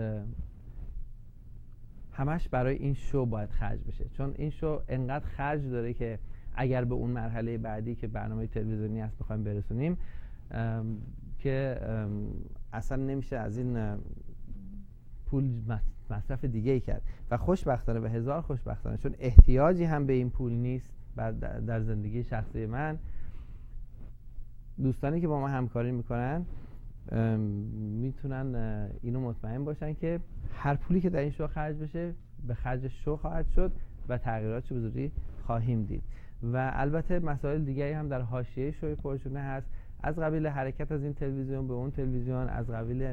همش برای این شو باید خرج بشه، چون این شو انقدر خرج داره که اگر به اون مرحله بعدی که برنامه تلویزیونی هست بخوایم برسونیم که اصلا نمیشه از این پول مصرف دیگه ای کرد. و خوشبختانه و هزار خوشبختانه، چون احتیاجی هم به این پول نیست در زندگی شخصی من، دوستانی که با ما همکاری میکنن میتونن اینو مطمئن باشن که هر پولی که در این شو خرج بشه به خرج شو خواهد شد و تغییراتش به زودی خواهیم دید. و البته مسائل دیگری هم در حاشیه شوی پرچونه هست، از قبیل حرکت از این تلویزیون به اون تلویزیون، از قبیل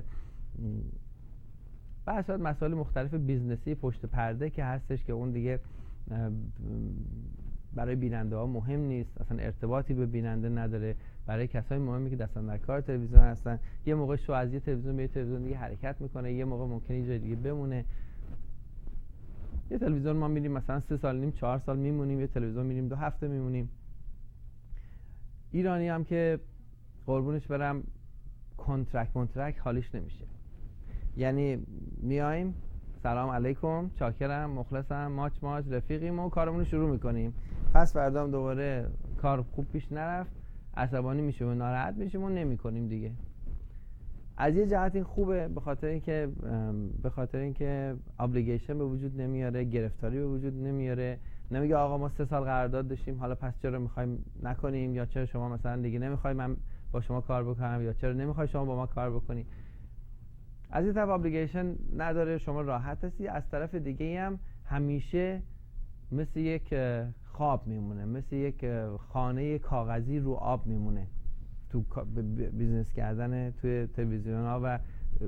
بحثات مسائل مختلف بیزنسی پشت پرده که هستش که اون دیگه برای بیننده ها مهم نیست، اصلا ارتباطی به بیننده نداره. برای کسای مهمی که دستن در کار تلویزیون هستن، یه موقع شو از یه تلویزیون به یه تلویزیون دیگه حرکت میکنه، یه موقع ممکنه یه جای دیگه بمونه. یه تلویزیون ما میریم مثلا 3 سال نیم 4 سال میمونیم، یه تلویزیون میریم 2 هفته میمونیم. ایرانی هم که قربونش برم کنترکت حالیش نمیشه، یعنی میایم سلام علیکم، چاکرم، مخلصم، ماچ رفیقیم و کارمون رو شروع میکنیم. پس فردام دوباره کار خوب پیش نرفت، عصبانی میشیم و ناراحت میشیم و نمیکنیم دیگه. از یه جهت این خوبه، به خاطر اینکه ابلیگیشن به وجود نمیاره، گرفتاری به وجود نمیاره. نمیگه آقا ما 3 سال قرارداد داشتیم حالا پس چرا میخوایم نکنیم، یا چرا شما مثلا دیگه نمیخوای من با شما کار بکنم، یا چرا نمیخوای شما با ما کار بکنی. از این طرف ابلیگیشن نداره، شما راحت هستی. از طرف دیگه هم همیشه مثل یک خواب میمونه، مثل یک خانه کاغذی رو آب میمونه تو بیزنس کردن توی تلویزیون ها و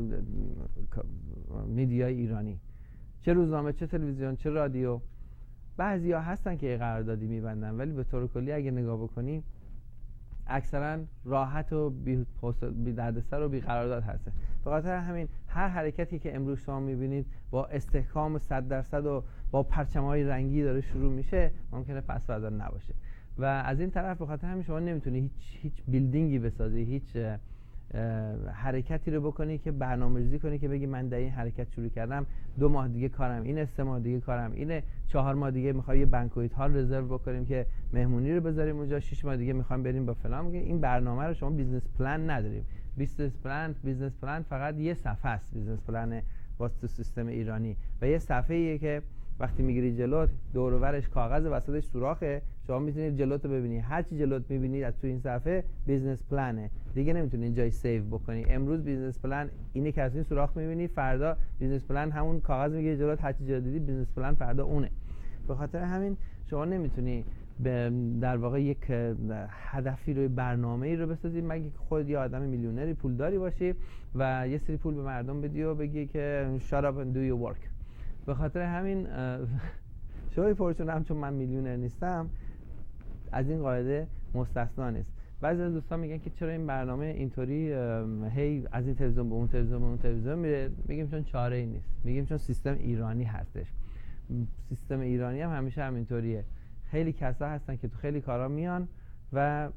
میدیای ایرانی، چه روزنامه، چه تلویزیون، چه رادیو. بعضی ها هستن که قراردادی میبندن، ولی به طور کلی اگه نگاه بکنی اکثرا راحت و بی دردسر و بی قرارداد هسته. به خاطر همین هر حرکتی که امروز شما میبینید با استحکام 100% و با پرچم‌های رنگی داره شروع میشه، ممکنه پس فردا نباشه. و از این طرف به خاطر همین شما نمیتونی هیچ بیلدینگی بسازی، هیچ حرکتی رو بکنی که برنامه‌ریزی کنی که بگی من در این حرکت شروع کردم 2 ماه دیگه کارم اینه، 3 ماه دیگه کارم اینه، 4 ماه دیگه می‌خوام یه بنکویت هال رزرو بکنیم که مهمونی رو بذاریم اونجا، 6 ماه دیگه می‌خوام بریم با فلان. این برنامه رو شما بیزنس پلان نداریم. بیزنس پلان فقط یه صفحه است، بیزنس پلان واسه سیستم ایرانی، و یه صفحه‌ایه که وقتی میگیری جلوت دور و برش کاغذ، وسطش سوراخه، شما میتونید جلوت رو ببینی، هر چی جلوت میبینید از تو این صفحه بیزنس پلانه دیگه، نمیتونید جای سیو بکنی. امروز بیزنس پلان اینه که از این سوراخ میبینی، فردا بیزنس پلان همون کاغذ میگیری جلوت، هر چی جلوت دیدی بیزنس پلان فردا اونه. به خاطر همین شما نمیتونی در واقع یک هدفی رو، برنامه‌ای رو بسازی مگه خود یه آدم میلیونری پولداری باشی و یه سری پول به مردم بدی و بگی که shut up and do your work. به خاطر همین شوی پرچونه هم چون من میلیونر نیستم از این قاعده مستثنا نیست. بعضی از دوستان میگن که چرا این برنامه اینطوری هی از این تلویزیون به اون تلویزیون به اون تلویزیون میره. میگیم چون چاره ای نیست، میگیم چون سیستم ایرانی هستش. سیستم ایرانی هم همیشه همینطوریه. خیلی کسا هستن که تو خیلی کارا میان و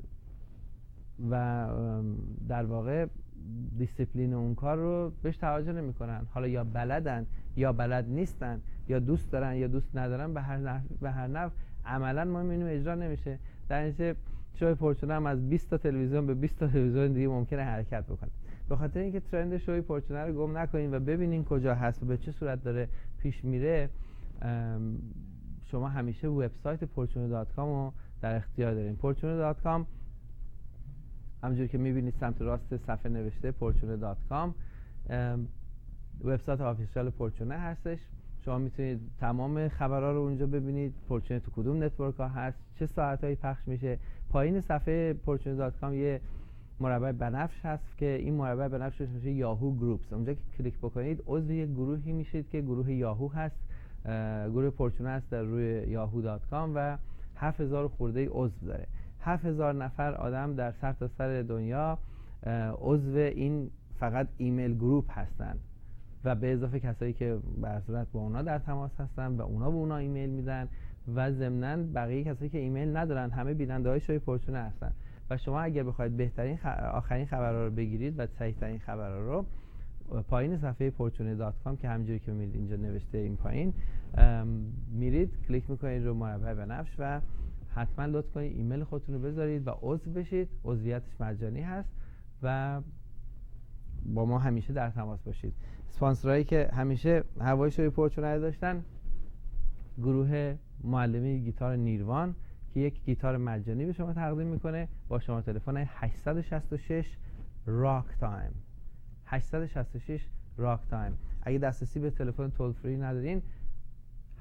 در واقع دیسیپلین اون کار رو بهش توجه نمیکنن. حالا یا بلدن یا بلد نیستن، یا دوست دارن یا دوست ندارن، به هر نحو عملا ما میبینیم اجرا نمیشه. در نتیجه شوی پرچونه هم از 20 تا تلویزیون به 20 تا تلویزیون دیگه ممکنه حرکت بکنه. به خاطر اینکه ترند شوی پرچونه رو گم نکنین و ببینین کجا هست و به چه صورت داره پیش میره، شما همیشه وبسایت porchune.com رو در اختیار دارین. porchune.com همونجوری که میبینید سمت راست صفحه نوشته porchune.com وبسایت آفیشیال پرچونه هستش. شما میتونید تمام خبرها رو اونجا ببینید، پرچونه تو کدوم نتورک ها هست، چه ساعتایی پخش میشه. پایین صفحه porchune.com یه مربع بنفش هست که این مربع بنفش میشه یاهو گروپس. اونجا که کلیک بکنید عضو یک گروهی میشید که گروه یاهو هست، گروه پرچونه هست در روی yahoo.com و 7000 خورده عضو داره. 7000 نفر آدم در سرتاسر دنیا عضو این فقط ایمیل گروپ هستن و به اضافه کسایی که به صورت با اونا در تماس هستن و اونا به اونا ایمیل میدن و ضمناً بقیه کسایی که ایمیل ندارن همه بیننده‌های شوی پرچونه هستن. و شما اگر بخواید بهترین آخرین خبرها رو بگیرید و صحیح ترین خبرها رو پایین صفحه porchune.com که همینجوری که می‌بینید اینجا نوشته این پایین میرید کلیک میکنید رو مربع بنفش و حتما لطف کنید ایمیل خودتون رو بذارید و عضو بشید. عضویتش مجانی هست و با ما همیشه در تماس باشید. اسپانسرایی که همیشه هوای شوی پرچونه داشتن، گروه معلمی گیتار نیروان که یک گیتار مجانی به شما تقدیم میکنه با شما تلفن 866 راک تایم 866 راک تایم. اگه دسترسی به تلفن تول فری ندارین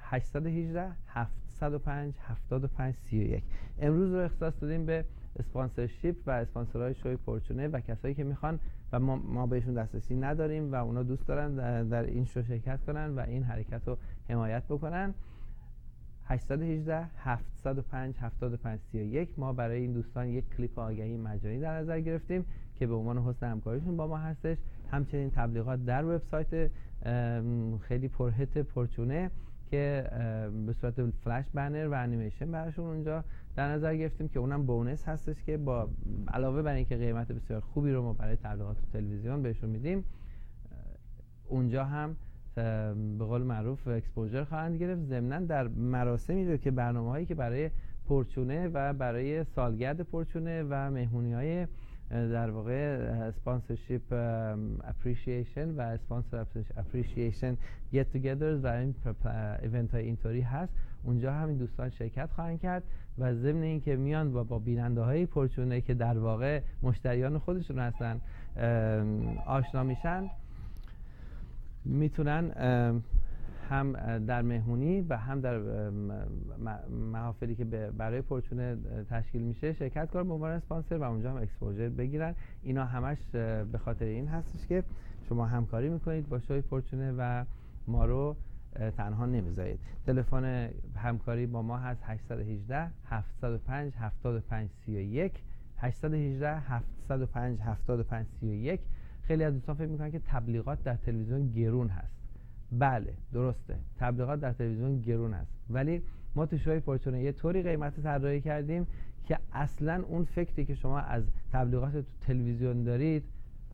818 705 75 31. امروز رو اختصاص دادیم به اسپانسرشیپ و اسپانسرهای شوی پرچونه و کسایی که میخوان و ما بهشون دسترسی نداریم و اونا دوست دارن در این شو شرکت کنن و این حرکت رو حمایت بکنن. 818 705 75 31. ما برای این دوستان یک کلیپ آگهی مجانی در نظر گرفتیم که به عنوان حسن همکاریشون با ما هستش. همچنین تبلیغات در وبسایت خیلی پرهت پرچونه که به صورت فلش بنر و انیمیشن براشون اونجا در نظر گرفتیم که اونم بونس هستش که با علاوه بر اینکه قیمت بسیار خوبی رو ما برای تبلیغات تلویزیون بهشون میدیم، اونجا هم به قول معروف اکسپوژر خواهند گرفت. ضمناً در مراسمی رو که برنامه‌هایی که برای پرچونه و برای سالگرد پرچونه و مهمونی‌های در واقع اسپانسرشیپ اپریشیشن و اسپانسر اپریشیشن گت توگیدرز و این ایونت های اینطوری هست، اونجا هم این دوستان شرکت خواهند کرد و ضمن این که میان و با بیننده های پرچونه که در واقع مشتریان خودشون هستن آشنا میشن، میتونن هم در مهمونی و هم در محافلی که برای پرچونه تشکیل میشه شرکت کنن به عنوان اسپانسر و اونجا هم اکسپوژر بگیرن. اینا همش به خاطر این هستش که شما همکاری میکنید با شوی پرچونه و ما رو تنها نمیذارید. تلفن همکاری با ما هست 818 705 75 31 818 705 75 31. خیلی از دوستان فکر میکنن که تبلیغات در تلویزیون گرون هست. بله درسته، تبلیغات در تلویزیون گرون است، ولی ما تو شوی پرچونه یه طوری قیمت طراحی کردیم که اصلا اون فکری که شما از تبلیغات تو تلویزیون دارید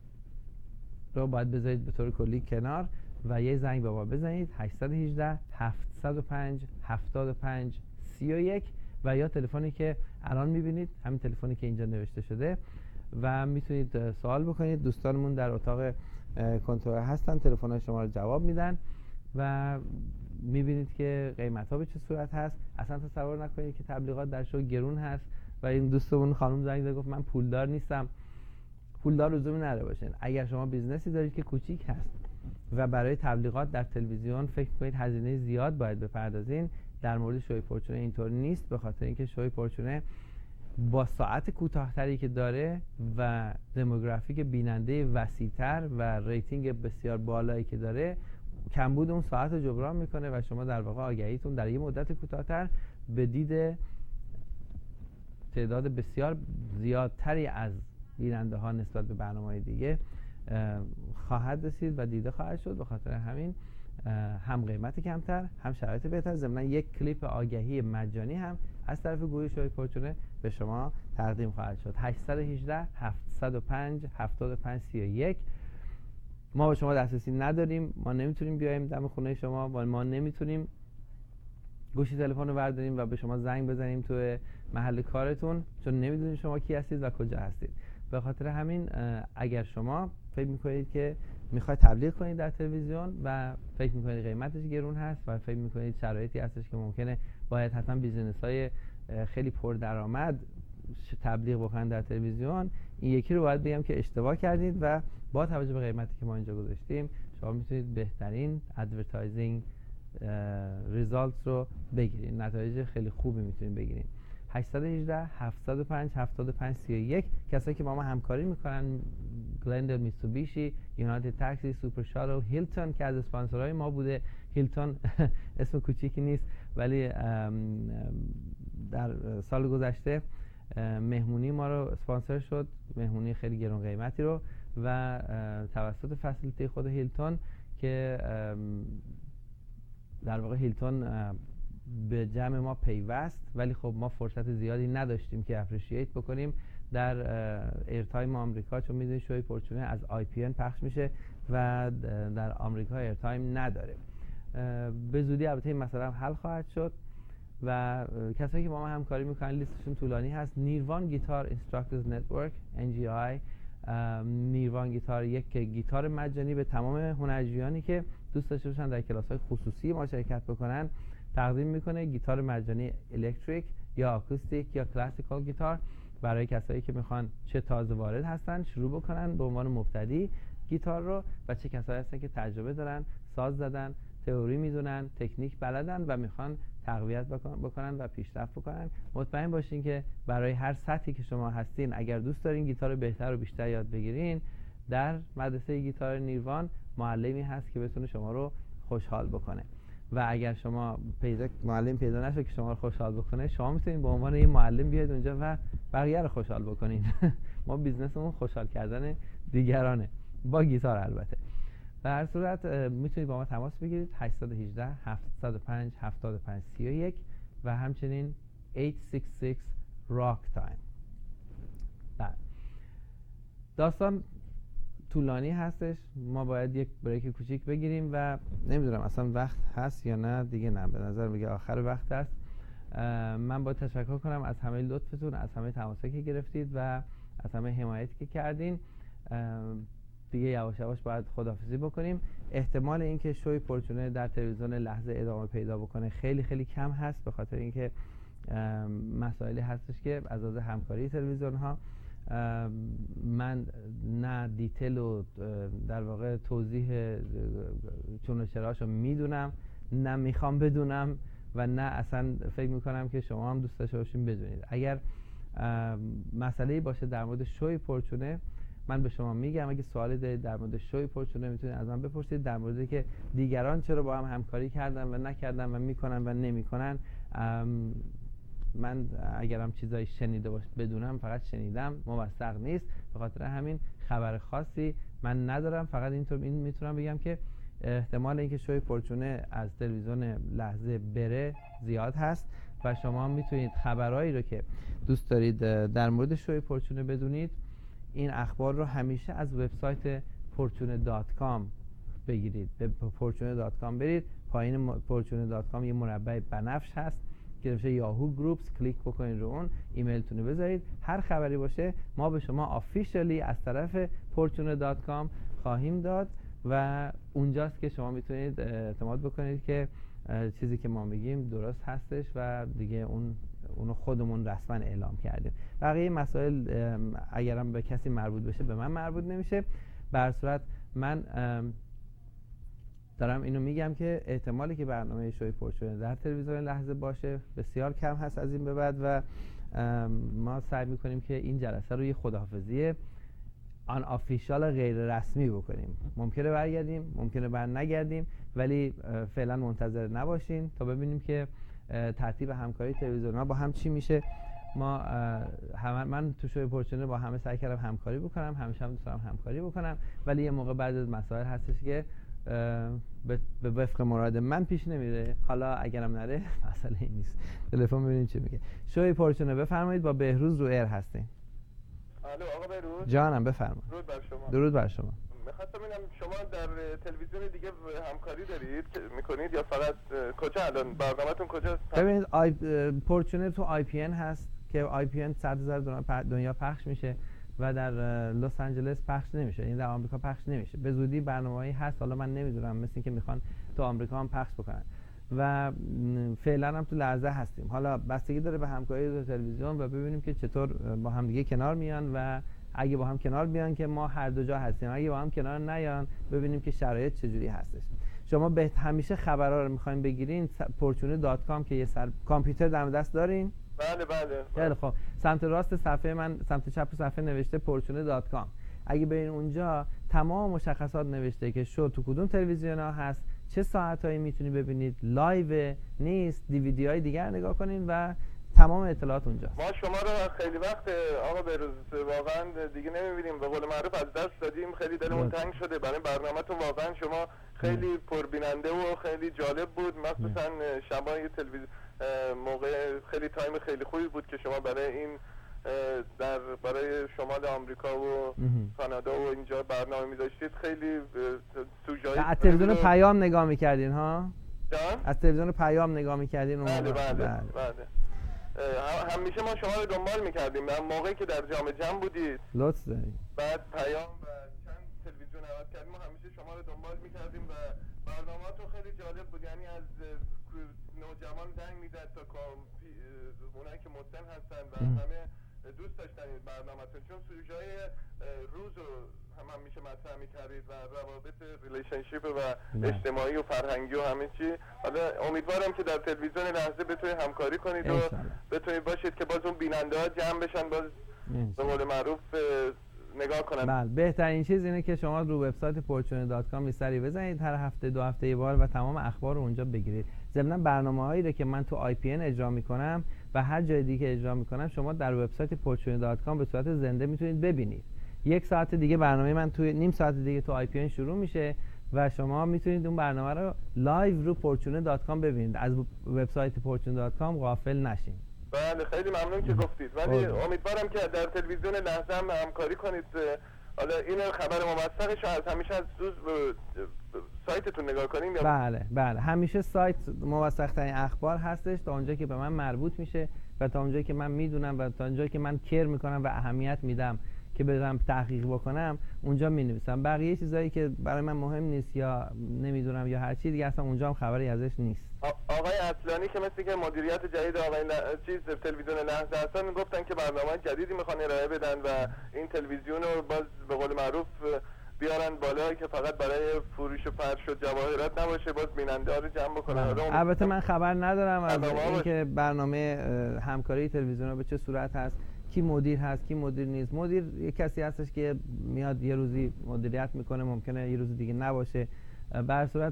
رو باید بذارید به طور کلی کنار و یه زنگ به ما بزنید 818 705 75 31 و یا تلفنی که الان میبینید، همین تلفنی که اینجا نوشته شده، و میتونید سوال بکنید. دوستانمون در اتاق کنترل هستن، تلفن‌های شما رو جواب میدن و میبینید که قیمت ها به چه صورت هست. اصلا تصور نکنید که تبلیغات در شو گرون هست و این دوستمون خانم زنگ زد گفت من پولدار نیستم. پولدار لزومی نداره باشین. اگر شما بیزنسی دارید که کوچیک هست و برای تبلیغات در تلویزیون فکر کنید هزینه زیاد باید بپردازین، در مورد شوی پرچونه اینطور نیست، به خاطر اینکه شوی پرچونه با ساعت کوتاه‌تری که داره و دموگرافیک بیننده وسیع‌تر و ریتینگ بسیار بالایی که داره، کمبود اون ساعت رو جبران میکنه و شما در واقع آگهیتون در یه مدت کوتاه‌تر به دید تعداد بسیار زیادتری از بیننده ها نسبت به برنامه‌های دیگه خواهد رسید و دیده خواهد شد. به خاطر همین هم قیمت کمتر، هم شرایط بهتر، ضمن یک کلیپ آگهی مجانی هم از طرف گروه شوی پرچونه به شما تقدیم خواهد شد. 818 705 75 31. ما به شما دسترسی نداریم، ما نمیتونیم بیایم دم خونه شما و ما نمیتونیم گوشی تلفن رو برداریم و به شما زنگ بزنیم تو محل کارتون، چون نمیدونیم شما کی هستید و کجا هستید. به خاطر همین اگر شما فکر میکنید که میخواید تبلیغ کنید در تلویزیون و فکر میکنید قیمتش گرون هست و فکر میکنید شرایطی هستش که ممکنه باید حتما بیزینس‌های خیلی پردرآمد تبلیغ بکنن در تلویزیون، این یکی رو باید بگم که اشتباه کردید و با توجه به قیمتی که ما اینجا گذاشتیم شما میتونید بهترین ادورتایزینگ ریزالتس رو بگیرید، نتایج خیلی خوبی میتونید بگیرید. 818 705 75 31. کسایی که با ما همکاری میکنن گلندل، میتسوبیشی، یونایتد تاکسی، سوپر شادو، هیلتون که از اسپانسرهای ما بوده. هیلتون اسم کوچیکی نیست ولی در سال گذشته مهمونی ما رو اسپانسر شد، مهمونی خیلی گران قیمتی رو، و توسط فسیلیتی خود هیلتون که در واقع هیلتون به جمع ما پیوست، ولی خب ما فرصت زیادی نداشتیم که اپریشییت بکنیم در ایرتایم آمریکا، چون میدونید شوی پرچونه از IPN پخش میشه و در آمریکا ایرتایم نداره. به زودی البته این مسئله حل خواهد شد و کسایی که با ما همکاری میکنن لیستشون طولانی هست. نیروان گیتار اینستراکتورز نتورک NGI. نیروان گیتار یک گیتار مجانی به تمام هنرجویانی که دوست داشته باشن در کلاس‌های خصوصی ما شرکت بکنن تقدیم میکنه. گیتار مجانی الکتریک یا آکوستیک یا کلاسیکال گیتار برای کسایی که میخوان چه تازه وارد هستن شروع بکنن به عنوان مبتدی گیتار رو، و چه کسایی هستن که تجربه دارن، ساز زدن، تئوری میدونن، تکنیک بلدن و میخوان تقویت بکنن و پیشرفت بکنن. مطمئن باشین که برای هر سطحی که شما هستین، اگر دوست دارین گیتار بهتر و بیشتر یاد بگیرین، در مدرسه گیتار نیروان معلمی هست که بتونه شما رو خوشحال بکنه. و اگر شما معلم پیدا نشه که شما رو خوشحال بکنه، شما میتونید به عنوان یه معلم بیاید اونجا و بقیه رو خوشحال بکنین. ما بیزنسمون خوشحال کردن دیگرانه، با گیتار البته. به هر صورت میتونید با ما تماس بگیرید 818 705 7531 و همچنین 866 rock time. داستان طولانی هستش، ما باید یک بریک کوچیک بگیریم و نمیدونم اصلا وقت هست یا نه دیگه. نه، به نظر میگه آخر وقت هست. من باید تشکر کنم از همه لطفتون، از همه تماسی که گرفتید و از همه حمایتی که کردین. دیگه یواش یواش باید خداحافظی بکنیم. احتمال اینکه شوی پرچونه در تلویزیون لحظه ادامه پیدا بکنه خیلی خیلی کم هست، به خاطر اینکه مسائلی هستش که از لحاظ همکاری تلویزیون ها من نه دیتیل و در واقع توضیح چون و چراشو میدونم، نه میخوام بدونم و نه اصلا فکر میکنم که شما هم دوست داشته باشین بدونید. اگر مسئله‌ای باشه در مورد شوی پرچونه من به شما میگم. اگه سوالی دارید در مورد شوی پرچونه میتونید از من بپرسید. در موردی که دیگران چرا با هم همکاری کردن و نکردن و میکنن و نمیکنن، من اگرم چیزایی شنیده باشه بدونم، فقط شنیدم، موثق نیست. به خاطر همین خبر خاصی من ندارم. فقط این میتونم بگم که احتمال اینکه شوی پرچونه از تلویزیون لحظه بره زیاد هست و شما میتونید خبرایی رو که دوست دارید در مورد شوی پرچونه بدونید، این اخبار رو همیشه از وبسایت fortune.com بگیرید. به fortune.com برید، پایین fortune.com یه مربع بنفش هست که نوشته یاهو گروپس، کلیک بکنید رو اون، ایمیلتون رو بذارید. هر خبری باشه ما به شما آفیشیالی از طرف fortune.com خواهیم داد و اونجاست که شما میتونید اعتماد بکنید که چیزی که ما میگیم درست هستش و دیگه اونو خودمون رسما اعلام کردیم. بقیه مسائل اگرم به کسی مربوط بشه به من مربوط نمیشه. به هر صورت من دارم اینو میگم که احتمالی که برنامه شوی پرچونه در تلویزیون لحظه باشه بسیار کم هست از این به بعد و ما سعی میکنیم که این جلسه رو یه خداحافظی آن آفیشال غیر رسمی بکنیم. ممکنه برگردیم، ممکنه بر نگردیم، ولی فعلا منتظر نباشین تا ببینیم که ترتیب همکاری تلویزیون‌ها با هم چی میشه. من تو شوی پرچونه با همه سعی کردم همکاری بکنم، همیشه هم دوست دارم همکاری بکنم، ولی یه موقع بعضی از مسائل هستش که به وفق مراد من پیش نمیره. حالا اگرم نره مسئله این نیست. تلفن ببینیم چی میگه. شوی پرچونه بفرمایید، با بهروز رو ایر هستیم. الو آقا بهروز. جانم بفرمایید. درود بر شما. درود بر شما. می‌خواستم ببینم شما در تلویزیون دیگه همکاری دارید میکنید یا فقط کجا الان برنامه‌تون کجاست؟ ببینید پرچونه تو آی پی ان هست که آی پی ان 100,000 دنیا پخش میشه و در لس آنجلس پخش نمیشه، این در آمریکا پخش نمیشه. به زودی برنامه‌ای هست، حالا من نمیدونم، مثل اینکه میخوان تو آمریکا هم پخش بکنن و فعلا هم تو لحظه هستیم. حالا بستگی داره به همکاری تلویزیون و ببینیم که چطور با هم دیگه کنار میان و اگه با هم کنار بیان که ما هر دو جا هستیم، اگه با هم کنار نیان ببینیم که شرایط چجوری هستش. شما به همیشه خبرها رو میخواین بگیرین fortune.com که یه کامپیوتر دم دست دارین؟ بله. خیلی خب، سمت راست صفحه من، سمت چپ صفحه نوشته fortune.com. اگه برین اونجا تمام مشخصات نوشته که شو تو کدوم تلویزیون‌ها هست، چه ساعتایی میتونید ببینید، لایو نیست، دیویدی‌های دیگر نگاه کنین و تمام اطلاعات اونجاست. ما شما رو خیلی وقت آقا بهروز واقعا دیگه نمیبینیم، به قول معروف از دست دادیم. خیلی دلمون تنگ شده برای برنامه‌تون. واقعا شما خیلی پربیننده و خیلی جالب بود، مخصوصا شبای تلویزیون موقع خیلی تایم خیلی خوبی بود که شما برای این برای شمال آمریکا و کانادا و اینجا برنامه می‌داشتید. خیلی سوژه‌های از تلویزیون پیام نگاه می‌کردین ها؟ جان؟ از تلویزیون پیام نگاه می‌کردین؟ بله. همیشه ما شما رو دنبال می‌کردیم. موقعی که در جام بودید لطف دارید. بعد پیام و چند تلویزیون عوض کردیم، ما همیشه شما رو دنبال می‌کردیم و برنامه‌تون خیلی جالب بود. یعنی از نوجوان زنگ می‌زد تا اونایی که مسن هستن و همه دوست داشتن این برنامه‌تون، چون سوژه‌های روز و هم همیشه مطرح می‌کردید و روابط ریلیشنشیپ و اجتماعی و فرهنگی و همه چی. حالا امیدوارم که در تلویزیون لحظه بتونید همکاری کنید و بتونید باشید که باز اون بیننده‌ها جمع بشن، باز به قول معروف نگاه کنن. بله، بهترین چیز اینه که شما رو وبسایت fortune.com یه سری بزنید، هر هفته 2 هفته یه بار، و تمام اخبار رو اونجا بگیرید. ضمن برنامه‌هایی رو که من تو IPN اجرا می‌کنم و هر جای دیگه اجرا می‌کنم، شما در وبسایت fortune.com به صورت زنده میتونید ببینید. 1 ساعت دیگه برنامه من تو نیم ساعت دیگه تو IPN شروع میشه و شما میتونید اون برنامه رو لایو رو fortune.com ببینید. از وبسایت fortune.com غافل نشین. بله، خیلی ممنون که گفتید. ولی امیدوارم که در تلویزیون لحظه هم همکاری کنید. حالا این خبر موثقش از همیشه از سایتتون نگاه کنیم یا؟ بله همیشه سایت موثق ترین اخبار هستش تا اونجایی که به من مربوط میشه و تا اونجایی که من میدونم و تا اونجایی که من کیر میکنم و اهمیت میدم که برم تحقیق بکنم، اونجا مینویسم. بقیه چیزایی که برای من مهم نیست یا نمیدونم یا هر چی دیگه، اصلا اونجا هم خبری ازش نیست. آقای اصلانی که مثل که مدیریت جدید آقای تلویزیون لحظه هستن، گفتن که برنامه جدیدی میخوان ارائه بدن و این تلویزیون رو باز به قول معروف بیارن بالا که فقط برای فروش و فرش و جواهرات نباشه، باز بیننده‌ها رو جمع بکنن. البته من خبر ندارم از اینکه برنامه همکاری تلویزیون به چه صورت هست، کی مدیر هست کی مدیر نیست. مدیر یک کسی هستش که میاد یه روزی مدیریت میکنه، ممکنه یه روز دیگه نباشه. به هر صورت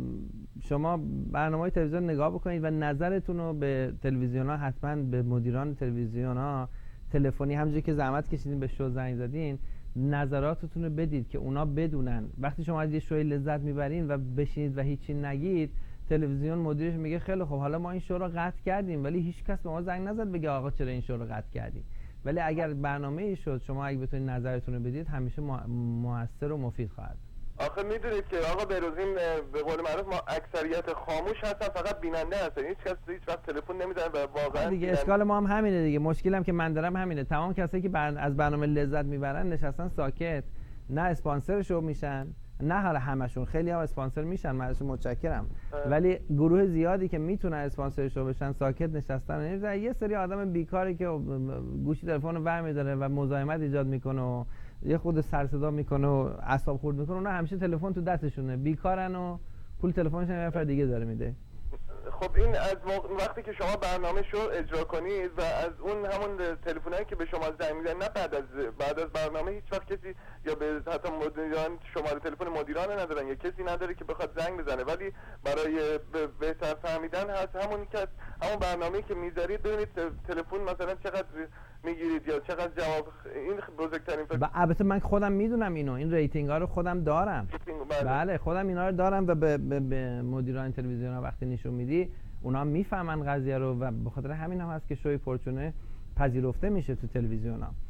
شما برنامه‌های تلویزیون نگاه بکنید و نظرتون رو به تلویزیون‌ها، حتما به مدیران تلویزیون‌ها تلفنی، همونجوری که زحمت کشیدین به شو زنگ زدین، نظراتتون رو بدید که اونا بدونن. وقتی شما از یه شوی لذت میبرین و بشینید و هیچی نگید، تلویزیون مدیرش میگه خیلی خب حالا ما این شو رو قطع کردیم، ولی هیچ کس به ما زنگ نزد بگه آقا چرا این شو رو قطع کردیم. ولی اگر برنامه‌ای شد، شما اگه بتونید نظرتون رو بدید، همیشه موثر و مفید خواهد. آخه میدونید که آقا بهروزین به قول معروف ما اکثریت خاموش هستن، فقط بیننده هستن، هیچ کس هیچ وقت تلفن نمیزنه و واقعا دیگه اشکال ما هم همینه دیگه. مشکلم که من دارم همینه. تمام کسایی که از برنامه لذت میبرن نشستن ساکت، نه اسپانسر شو میشن، نه حالا همشون، خیلی هم اسپانسر میشن، من ازشون متشکرم، ولی گروه زیادی که میتونن اسپانسر شو بشن ساکت نشستن. یه سری آدم بیکاری که گوشی تلفن رو برمی‌داره و مزاحمت ایجاد میکنه و یه خود سر صدا میکنه و اعصاب خورد میکنه، اونا همیشه تلفن تو دستشونه، بیکارن و پول تلفنشون یه نفر دیگه داره میده. خب این از وقتی که شما برنامه شو اجرا کنید و از اون همون تلفنایی که به شما زنگ میزنن، نه بعد از برنامه هیچ وقت کسی یا به حتی مدیران شماره تلفن مدیران ندارن یا کسی نداره که بخواد زنگ بزنه، ولی برای بهتر فهمیدن هست همون که همون برنامه‌ای که میذارید ببینید تلفن مثلا چقدر میگیرید یا چقدر جواب. این بزرگترین البته من خودم میدونم اینو، این ریتینگ ها رو خودم دارم. بله خودم اینا رو دارم و به مدیران تلویزیون ها وقتی نشون میدی اونا میفهمن قضیه رو و به خاطر همین هم هست که شوی فورچونه پذیرفته میشه تو تلویزیون ها.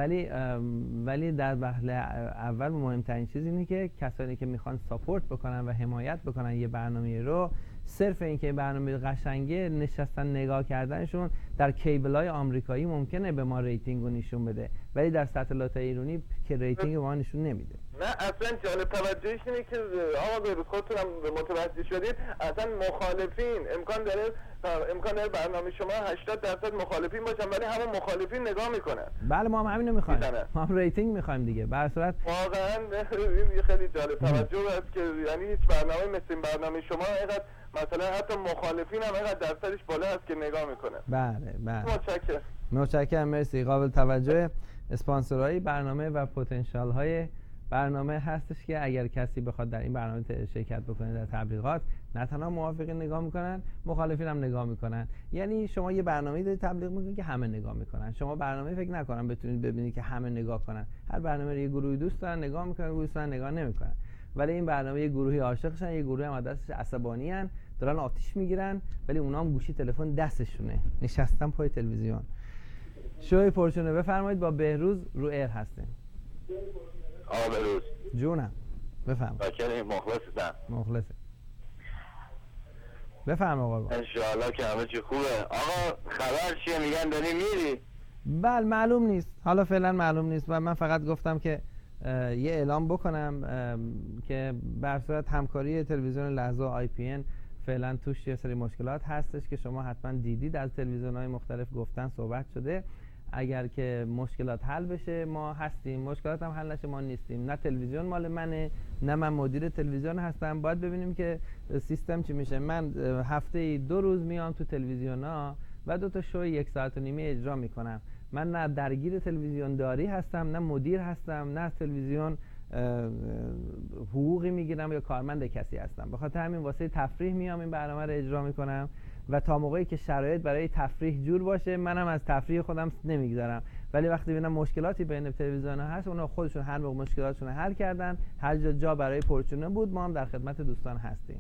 ولی در وهله اول مهمترین چیز اینه که کسانی که میخوان ساپورت بکنن و حمایت بکنن یه برنامه رو، صرف اینکه برنامه قشنگه نشستن نگاه کردنشون در کیبل‌های آمریکایی ممکنه به ما ریتینگ رو نشون بده، ولی در ساتلایت ایرانی که ریتینگ ما نشون نمیده. نه اصلا جالب توجهش اینه که آقا به خودتون هم متوجه شدید، اصلا مخالفین امکان داره برنامه شما 80% مخالفین باشن، ولی همون مخالفین نگاه میکنن. بله ما هم همینو میخوایم، ما هم ریتینگ میخوایم دیگه. به هر صورت واقعا این خیلی جالب توجه است که یعنی هیچ برنامه مثل این برنامه شما اینقدر مثلا حتی مخالفین هم اینقدر درصدش بالا است که نگاه میکنه. بله متشکرم. مرسی. قابل توجه اسپانسرهای برنامه و پتانسیل های برنامه هستش که اگر کسی بخواد در این برنامه شرکت بکنه در تبلیغات، نه تنها موافقین نگاه میکنن، مخالفین هم نگاه میکنن. یعنی شما یه برنامه‌ای دارید تبلیغ میکنید که همه نگاه میکنن. شما برنامه فکر نکنم بتونید ببینید که همه نگاه کنن. هر برنامه رو یه گروهی دوست دارن نگاه میکنن، گروهی دوست دارن نگاه نمیکنن. ولی این برنامه یه گروهی عاشقشن، یه گروهی هم دستش عصبانیان، دارن آتیش میگیرن، ولی اونا هم گوشی تلفن دستشونه، نشستن پای تلویزیون. شوی فورچونه بفرمایید، با بهروز رو ایر هستیم. آقا بهروز جونم بفرمایید. بچه‌ی مخلصه. بفرمایید آقا. ان شاء الله که همه چی خوبه. آقا خبر چیه؟ میگن داری میری؟ بله معلوم نیست، حالا فعلا معلوم نیست و من فقط گفتم که یه اعلام بکنم که به هر صورت همکاری تلویزیون لحظه و IPN فعلا توش یه سری مشکلات هستش که شما حتما دیدید، از تلویزیون‌های مختلف گفتن صحبت شده. اگر که مشکلات حل بشه ما هستیم، مشکلات هم حل نشه ما نیستیم. نه تلویزیون مال منه، نه من مدیر تلویزیون هستم. باید ببینیم که سیستم چی میشه. من هفته 2 روز میام تو تلویزیون ها و 2 تا شو 1 ساعت و نیمه اجرا میکنم. من نه درگیر تلویزیون داری هستم، نه مدیر هستم، نه تلویزیون حقوقی میگیرم یا کارمند کسی هستم. به خاطر همین واسه تفریح میام این برنامه رو اجرا میکنم و تا موقعی که شرایط برای تفریح جور باشه منم از تفریح خودم نمیگذارم. ولی وقتی ببینم مشکلاتی بین تلویزیون‌ها هست، اونا خودشون هر موقع مشکلاتشون حل کردن، هر جا برای پرچونه بود ما هم در خدمت دوستان هستیم.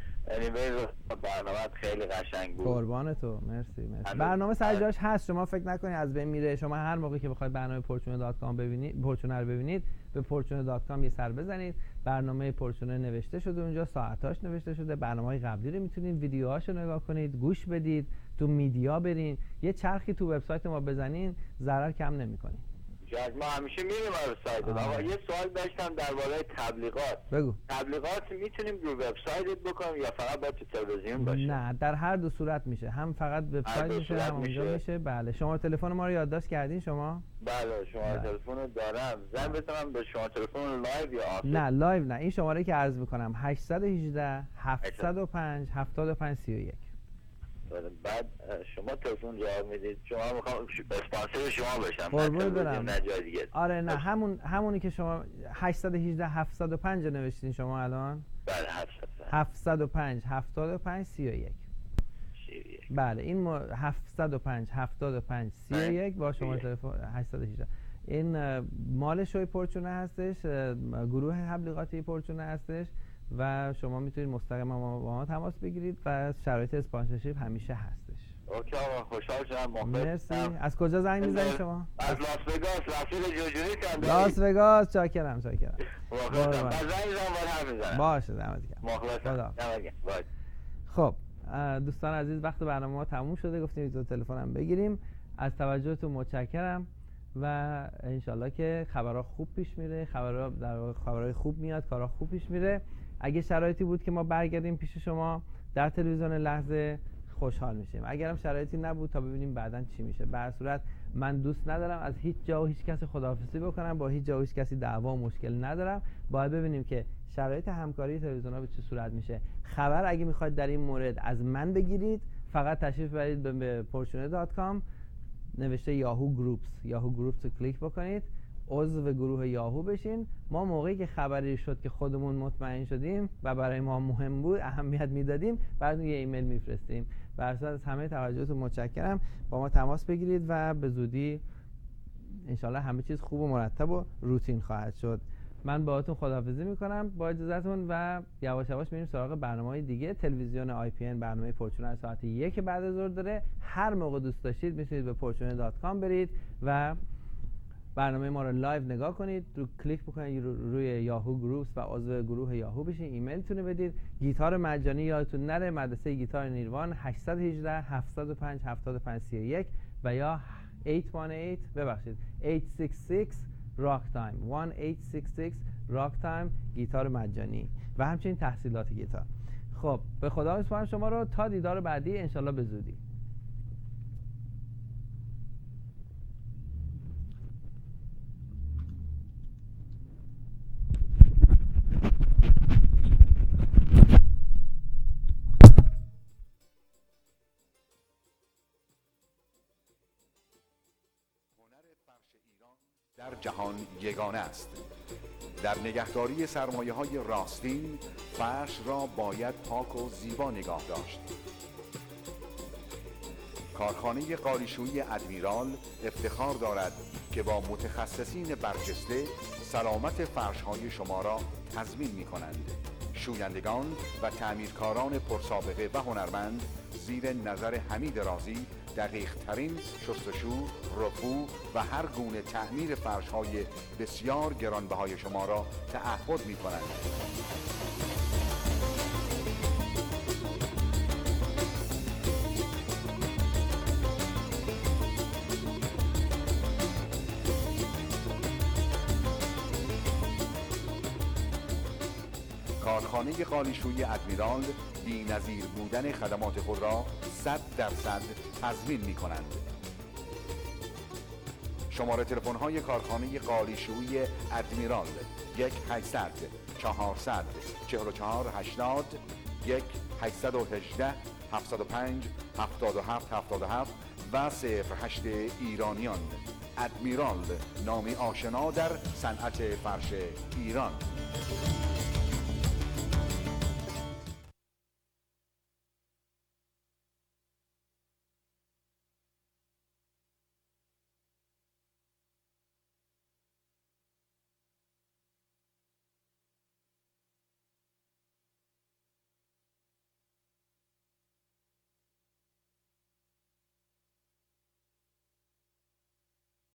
برنامه خیلی قشنگ بود. قربان تو، مرسی. برنامه سرجاش هست، شما فکر نکنید از بین میره. شما هر موقعی که بخواید برنامه پرچونه.com ببینید، پرچونه رو ببینید، به پرچونه.com یه سر بزنید. برنامه پرچونه نوشته شده اونجا، ساعتاش نوشته شده، برنامه‌های قبلی رو میتونید ویدیوهاشو نگاه کنید، گوش بدید، تو میدیا برین، یه چرخی تو وبسایت ما بزنین، ضرر کم نمی‌کنید. ما همیشه میریم وبسایت. آقا یه سوال داشتم درباره تبلیغات. بگو. تبلیغات میتونیم رو وبسایتت بکنیم یا فقط باید تو تلویزیون باشه؟ نه، در هر دو صورت میشه. هم فقط وبسایت میشه، هم اونجا میشه. بله. شما تلفن ما رو یادداشت کردین شما؟ بله، شماره تلفن رو دارم. زنگ بزنم به شماره تلفن لایو یا آفیس؟ نه، لایو نه. این شماره که عرض میکنم 818 705 7531. بعد شما تلفن جواب میدید. شما میخوام اسپانسر شما بشم. قربون برم. نه جای دیگه. آره نه، همونی که شما 818 705 نوشتین شما الان؟ بله، 705 75 31. بله، این 705 75 31 با شماره تلفن 818. این مال شوی پرچونه هستش، گروه تبلیغاتی پرچونه هستش و شما میتونید مستقیما با ما تماس بگیرید و شرایط اسپانسرشیپ همیشه هستش. اوکی آقا، خوشحال شدم. مرسی. از کجا زنگ میزنید شما؟ از لاس وگاس. رسول جوجوری کردم. لاس وگاس. چاکرم. مخلصم. بعد زنگ میزنم باید هم میزنم. باشه، دمت گرم. مخلصم. خب دوستان عزیز، وقت برنامه ما تموم شده. گفتیم تو تلفنم بگیریم. از توجهتون متشکرم و انشالله که خبرها خوب پیش میره، خبرهای خوب میاد، کارها خوب پیش میره. اگه شرایطی بود که ما برگردیم پیش شما در تلویزیون لحظه، خوشحال میشیم. اگرم شرایطی نبود تا ببینیم بعداً چی میشه. به هر صورت من دوست ندارم از هیچ جا و هیچ کسی خداحافظی بکنم، با هیچ جا و هیچ کسی دعوا و مشکل ندارم. باید ببینیم که شرایط همکاری تلویزیون‌ها به چه صورت میشه. خبر اگه میخواید در این مورد از من بگیرید، فقط تشریف برید به portune.com، نوشته یاهو گروپس رو کلیک بکنید، عضو گروه یاهو بشین. ما موقعی که خبری شد که خودمون مطمئن شدیم و برای ما مهم بود، اهمیت میدادیم، بعد یه ایمیل میفرستیم. به هر صورت از همه توجهتون متشکرم. با ما تماس بگیرید و به زودی انشالله همه چیز خوب و مرتب و روتین خواهد شد. من باهاتون خداحافظی میکنم با اجازهتون و یواش یواش میریم سراغ برنامه‌های دیگه. تلویزیون IPN برنامه پرچونه ساعت 1 بعد از ظهر داره. هر موقع دوست داشتید میتونید به portune.com برید و برنامه ما رو لایو نگاه کنید، کلیک بکنید روی یاهو گروپس و عضو گروه یاهو بشین، ایمیلتون بدید. گیتار مجانی یادتون نره، مدرسه گیتار نیروان 818 705 75 31 و یا 866 راک تایم 1866 راک تایم، گیتار مجانی و همچنین تحصیلات گیتار. خب به خدا میسپارم شما رو تا دیدار بعدی انشالله به زودی. در جهان یگانه است. در نگهداری سرمایه‌های راستین، فرش را باید پاک و زیبا نگاه داشت. کارخانه قالیشویی ادمیرال افتخار دارد که با متخصصین برجسته سلامت فرش‌های شما را تضمین می‌کنند. شویندگان و تعمیرکاران پرسابقه و هنرمند زیر نظر حمید رازی دقیق ترین شستشو، رفو و هر گونه تعمیر فرش‌های بسیار گرانبهای شما را تعهد می‌کنند. کارخانه قالیشویی ادمیرال بی‌نظیر بودن خدمات خود را 100% تضمین می‌کنند. شماره تلفن های کارخانه قالیشویی ادمیرال 1800 400 44 80 1818 75 77 77 و 08 ایرانیان. ادمیرال، نامی آشنا در صنعت فرش ایران.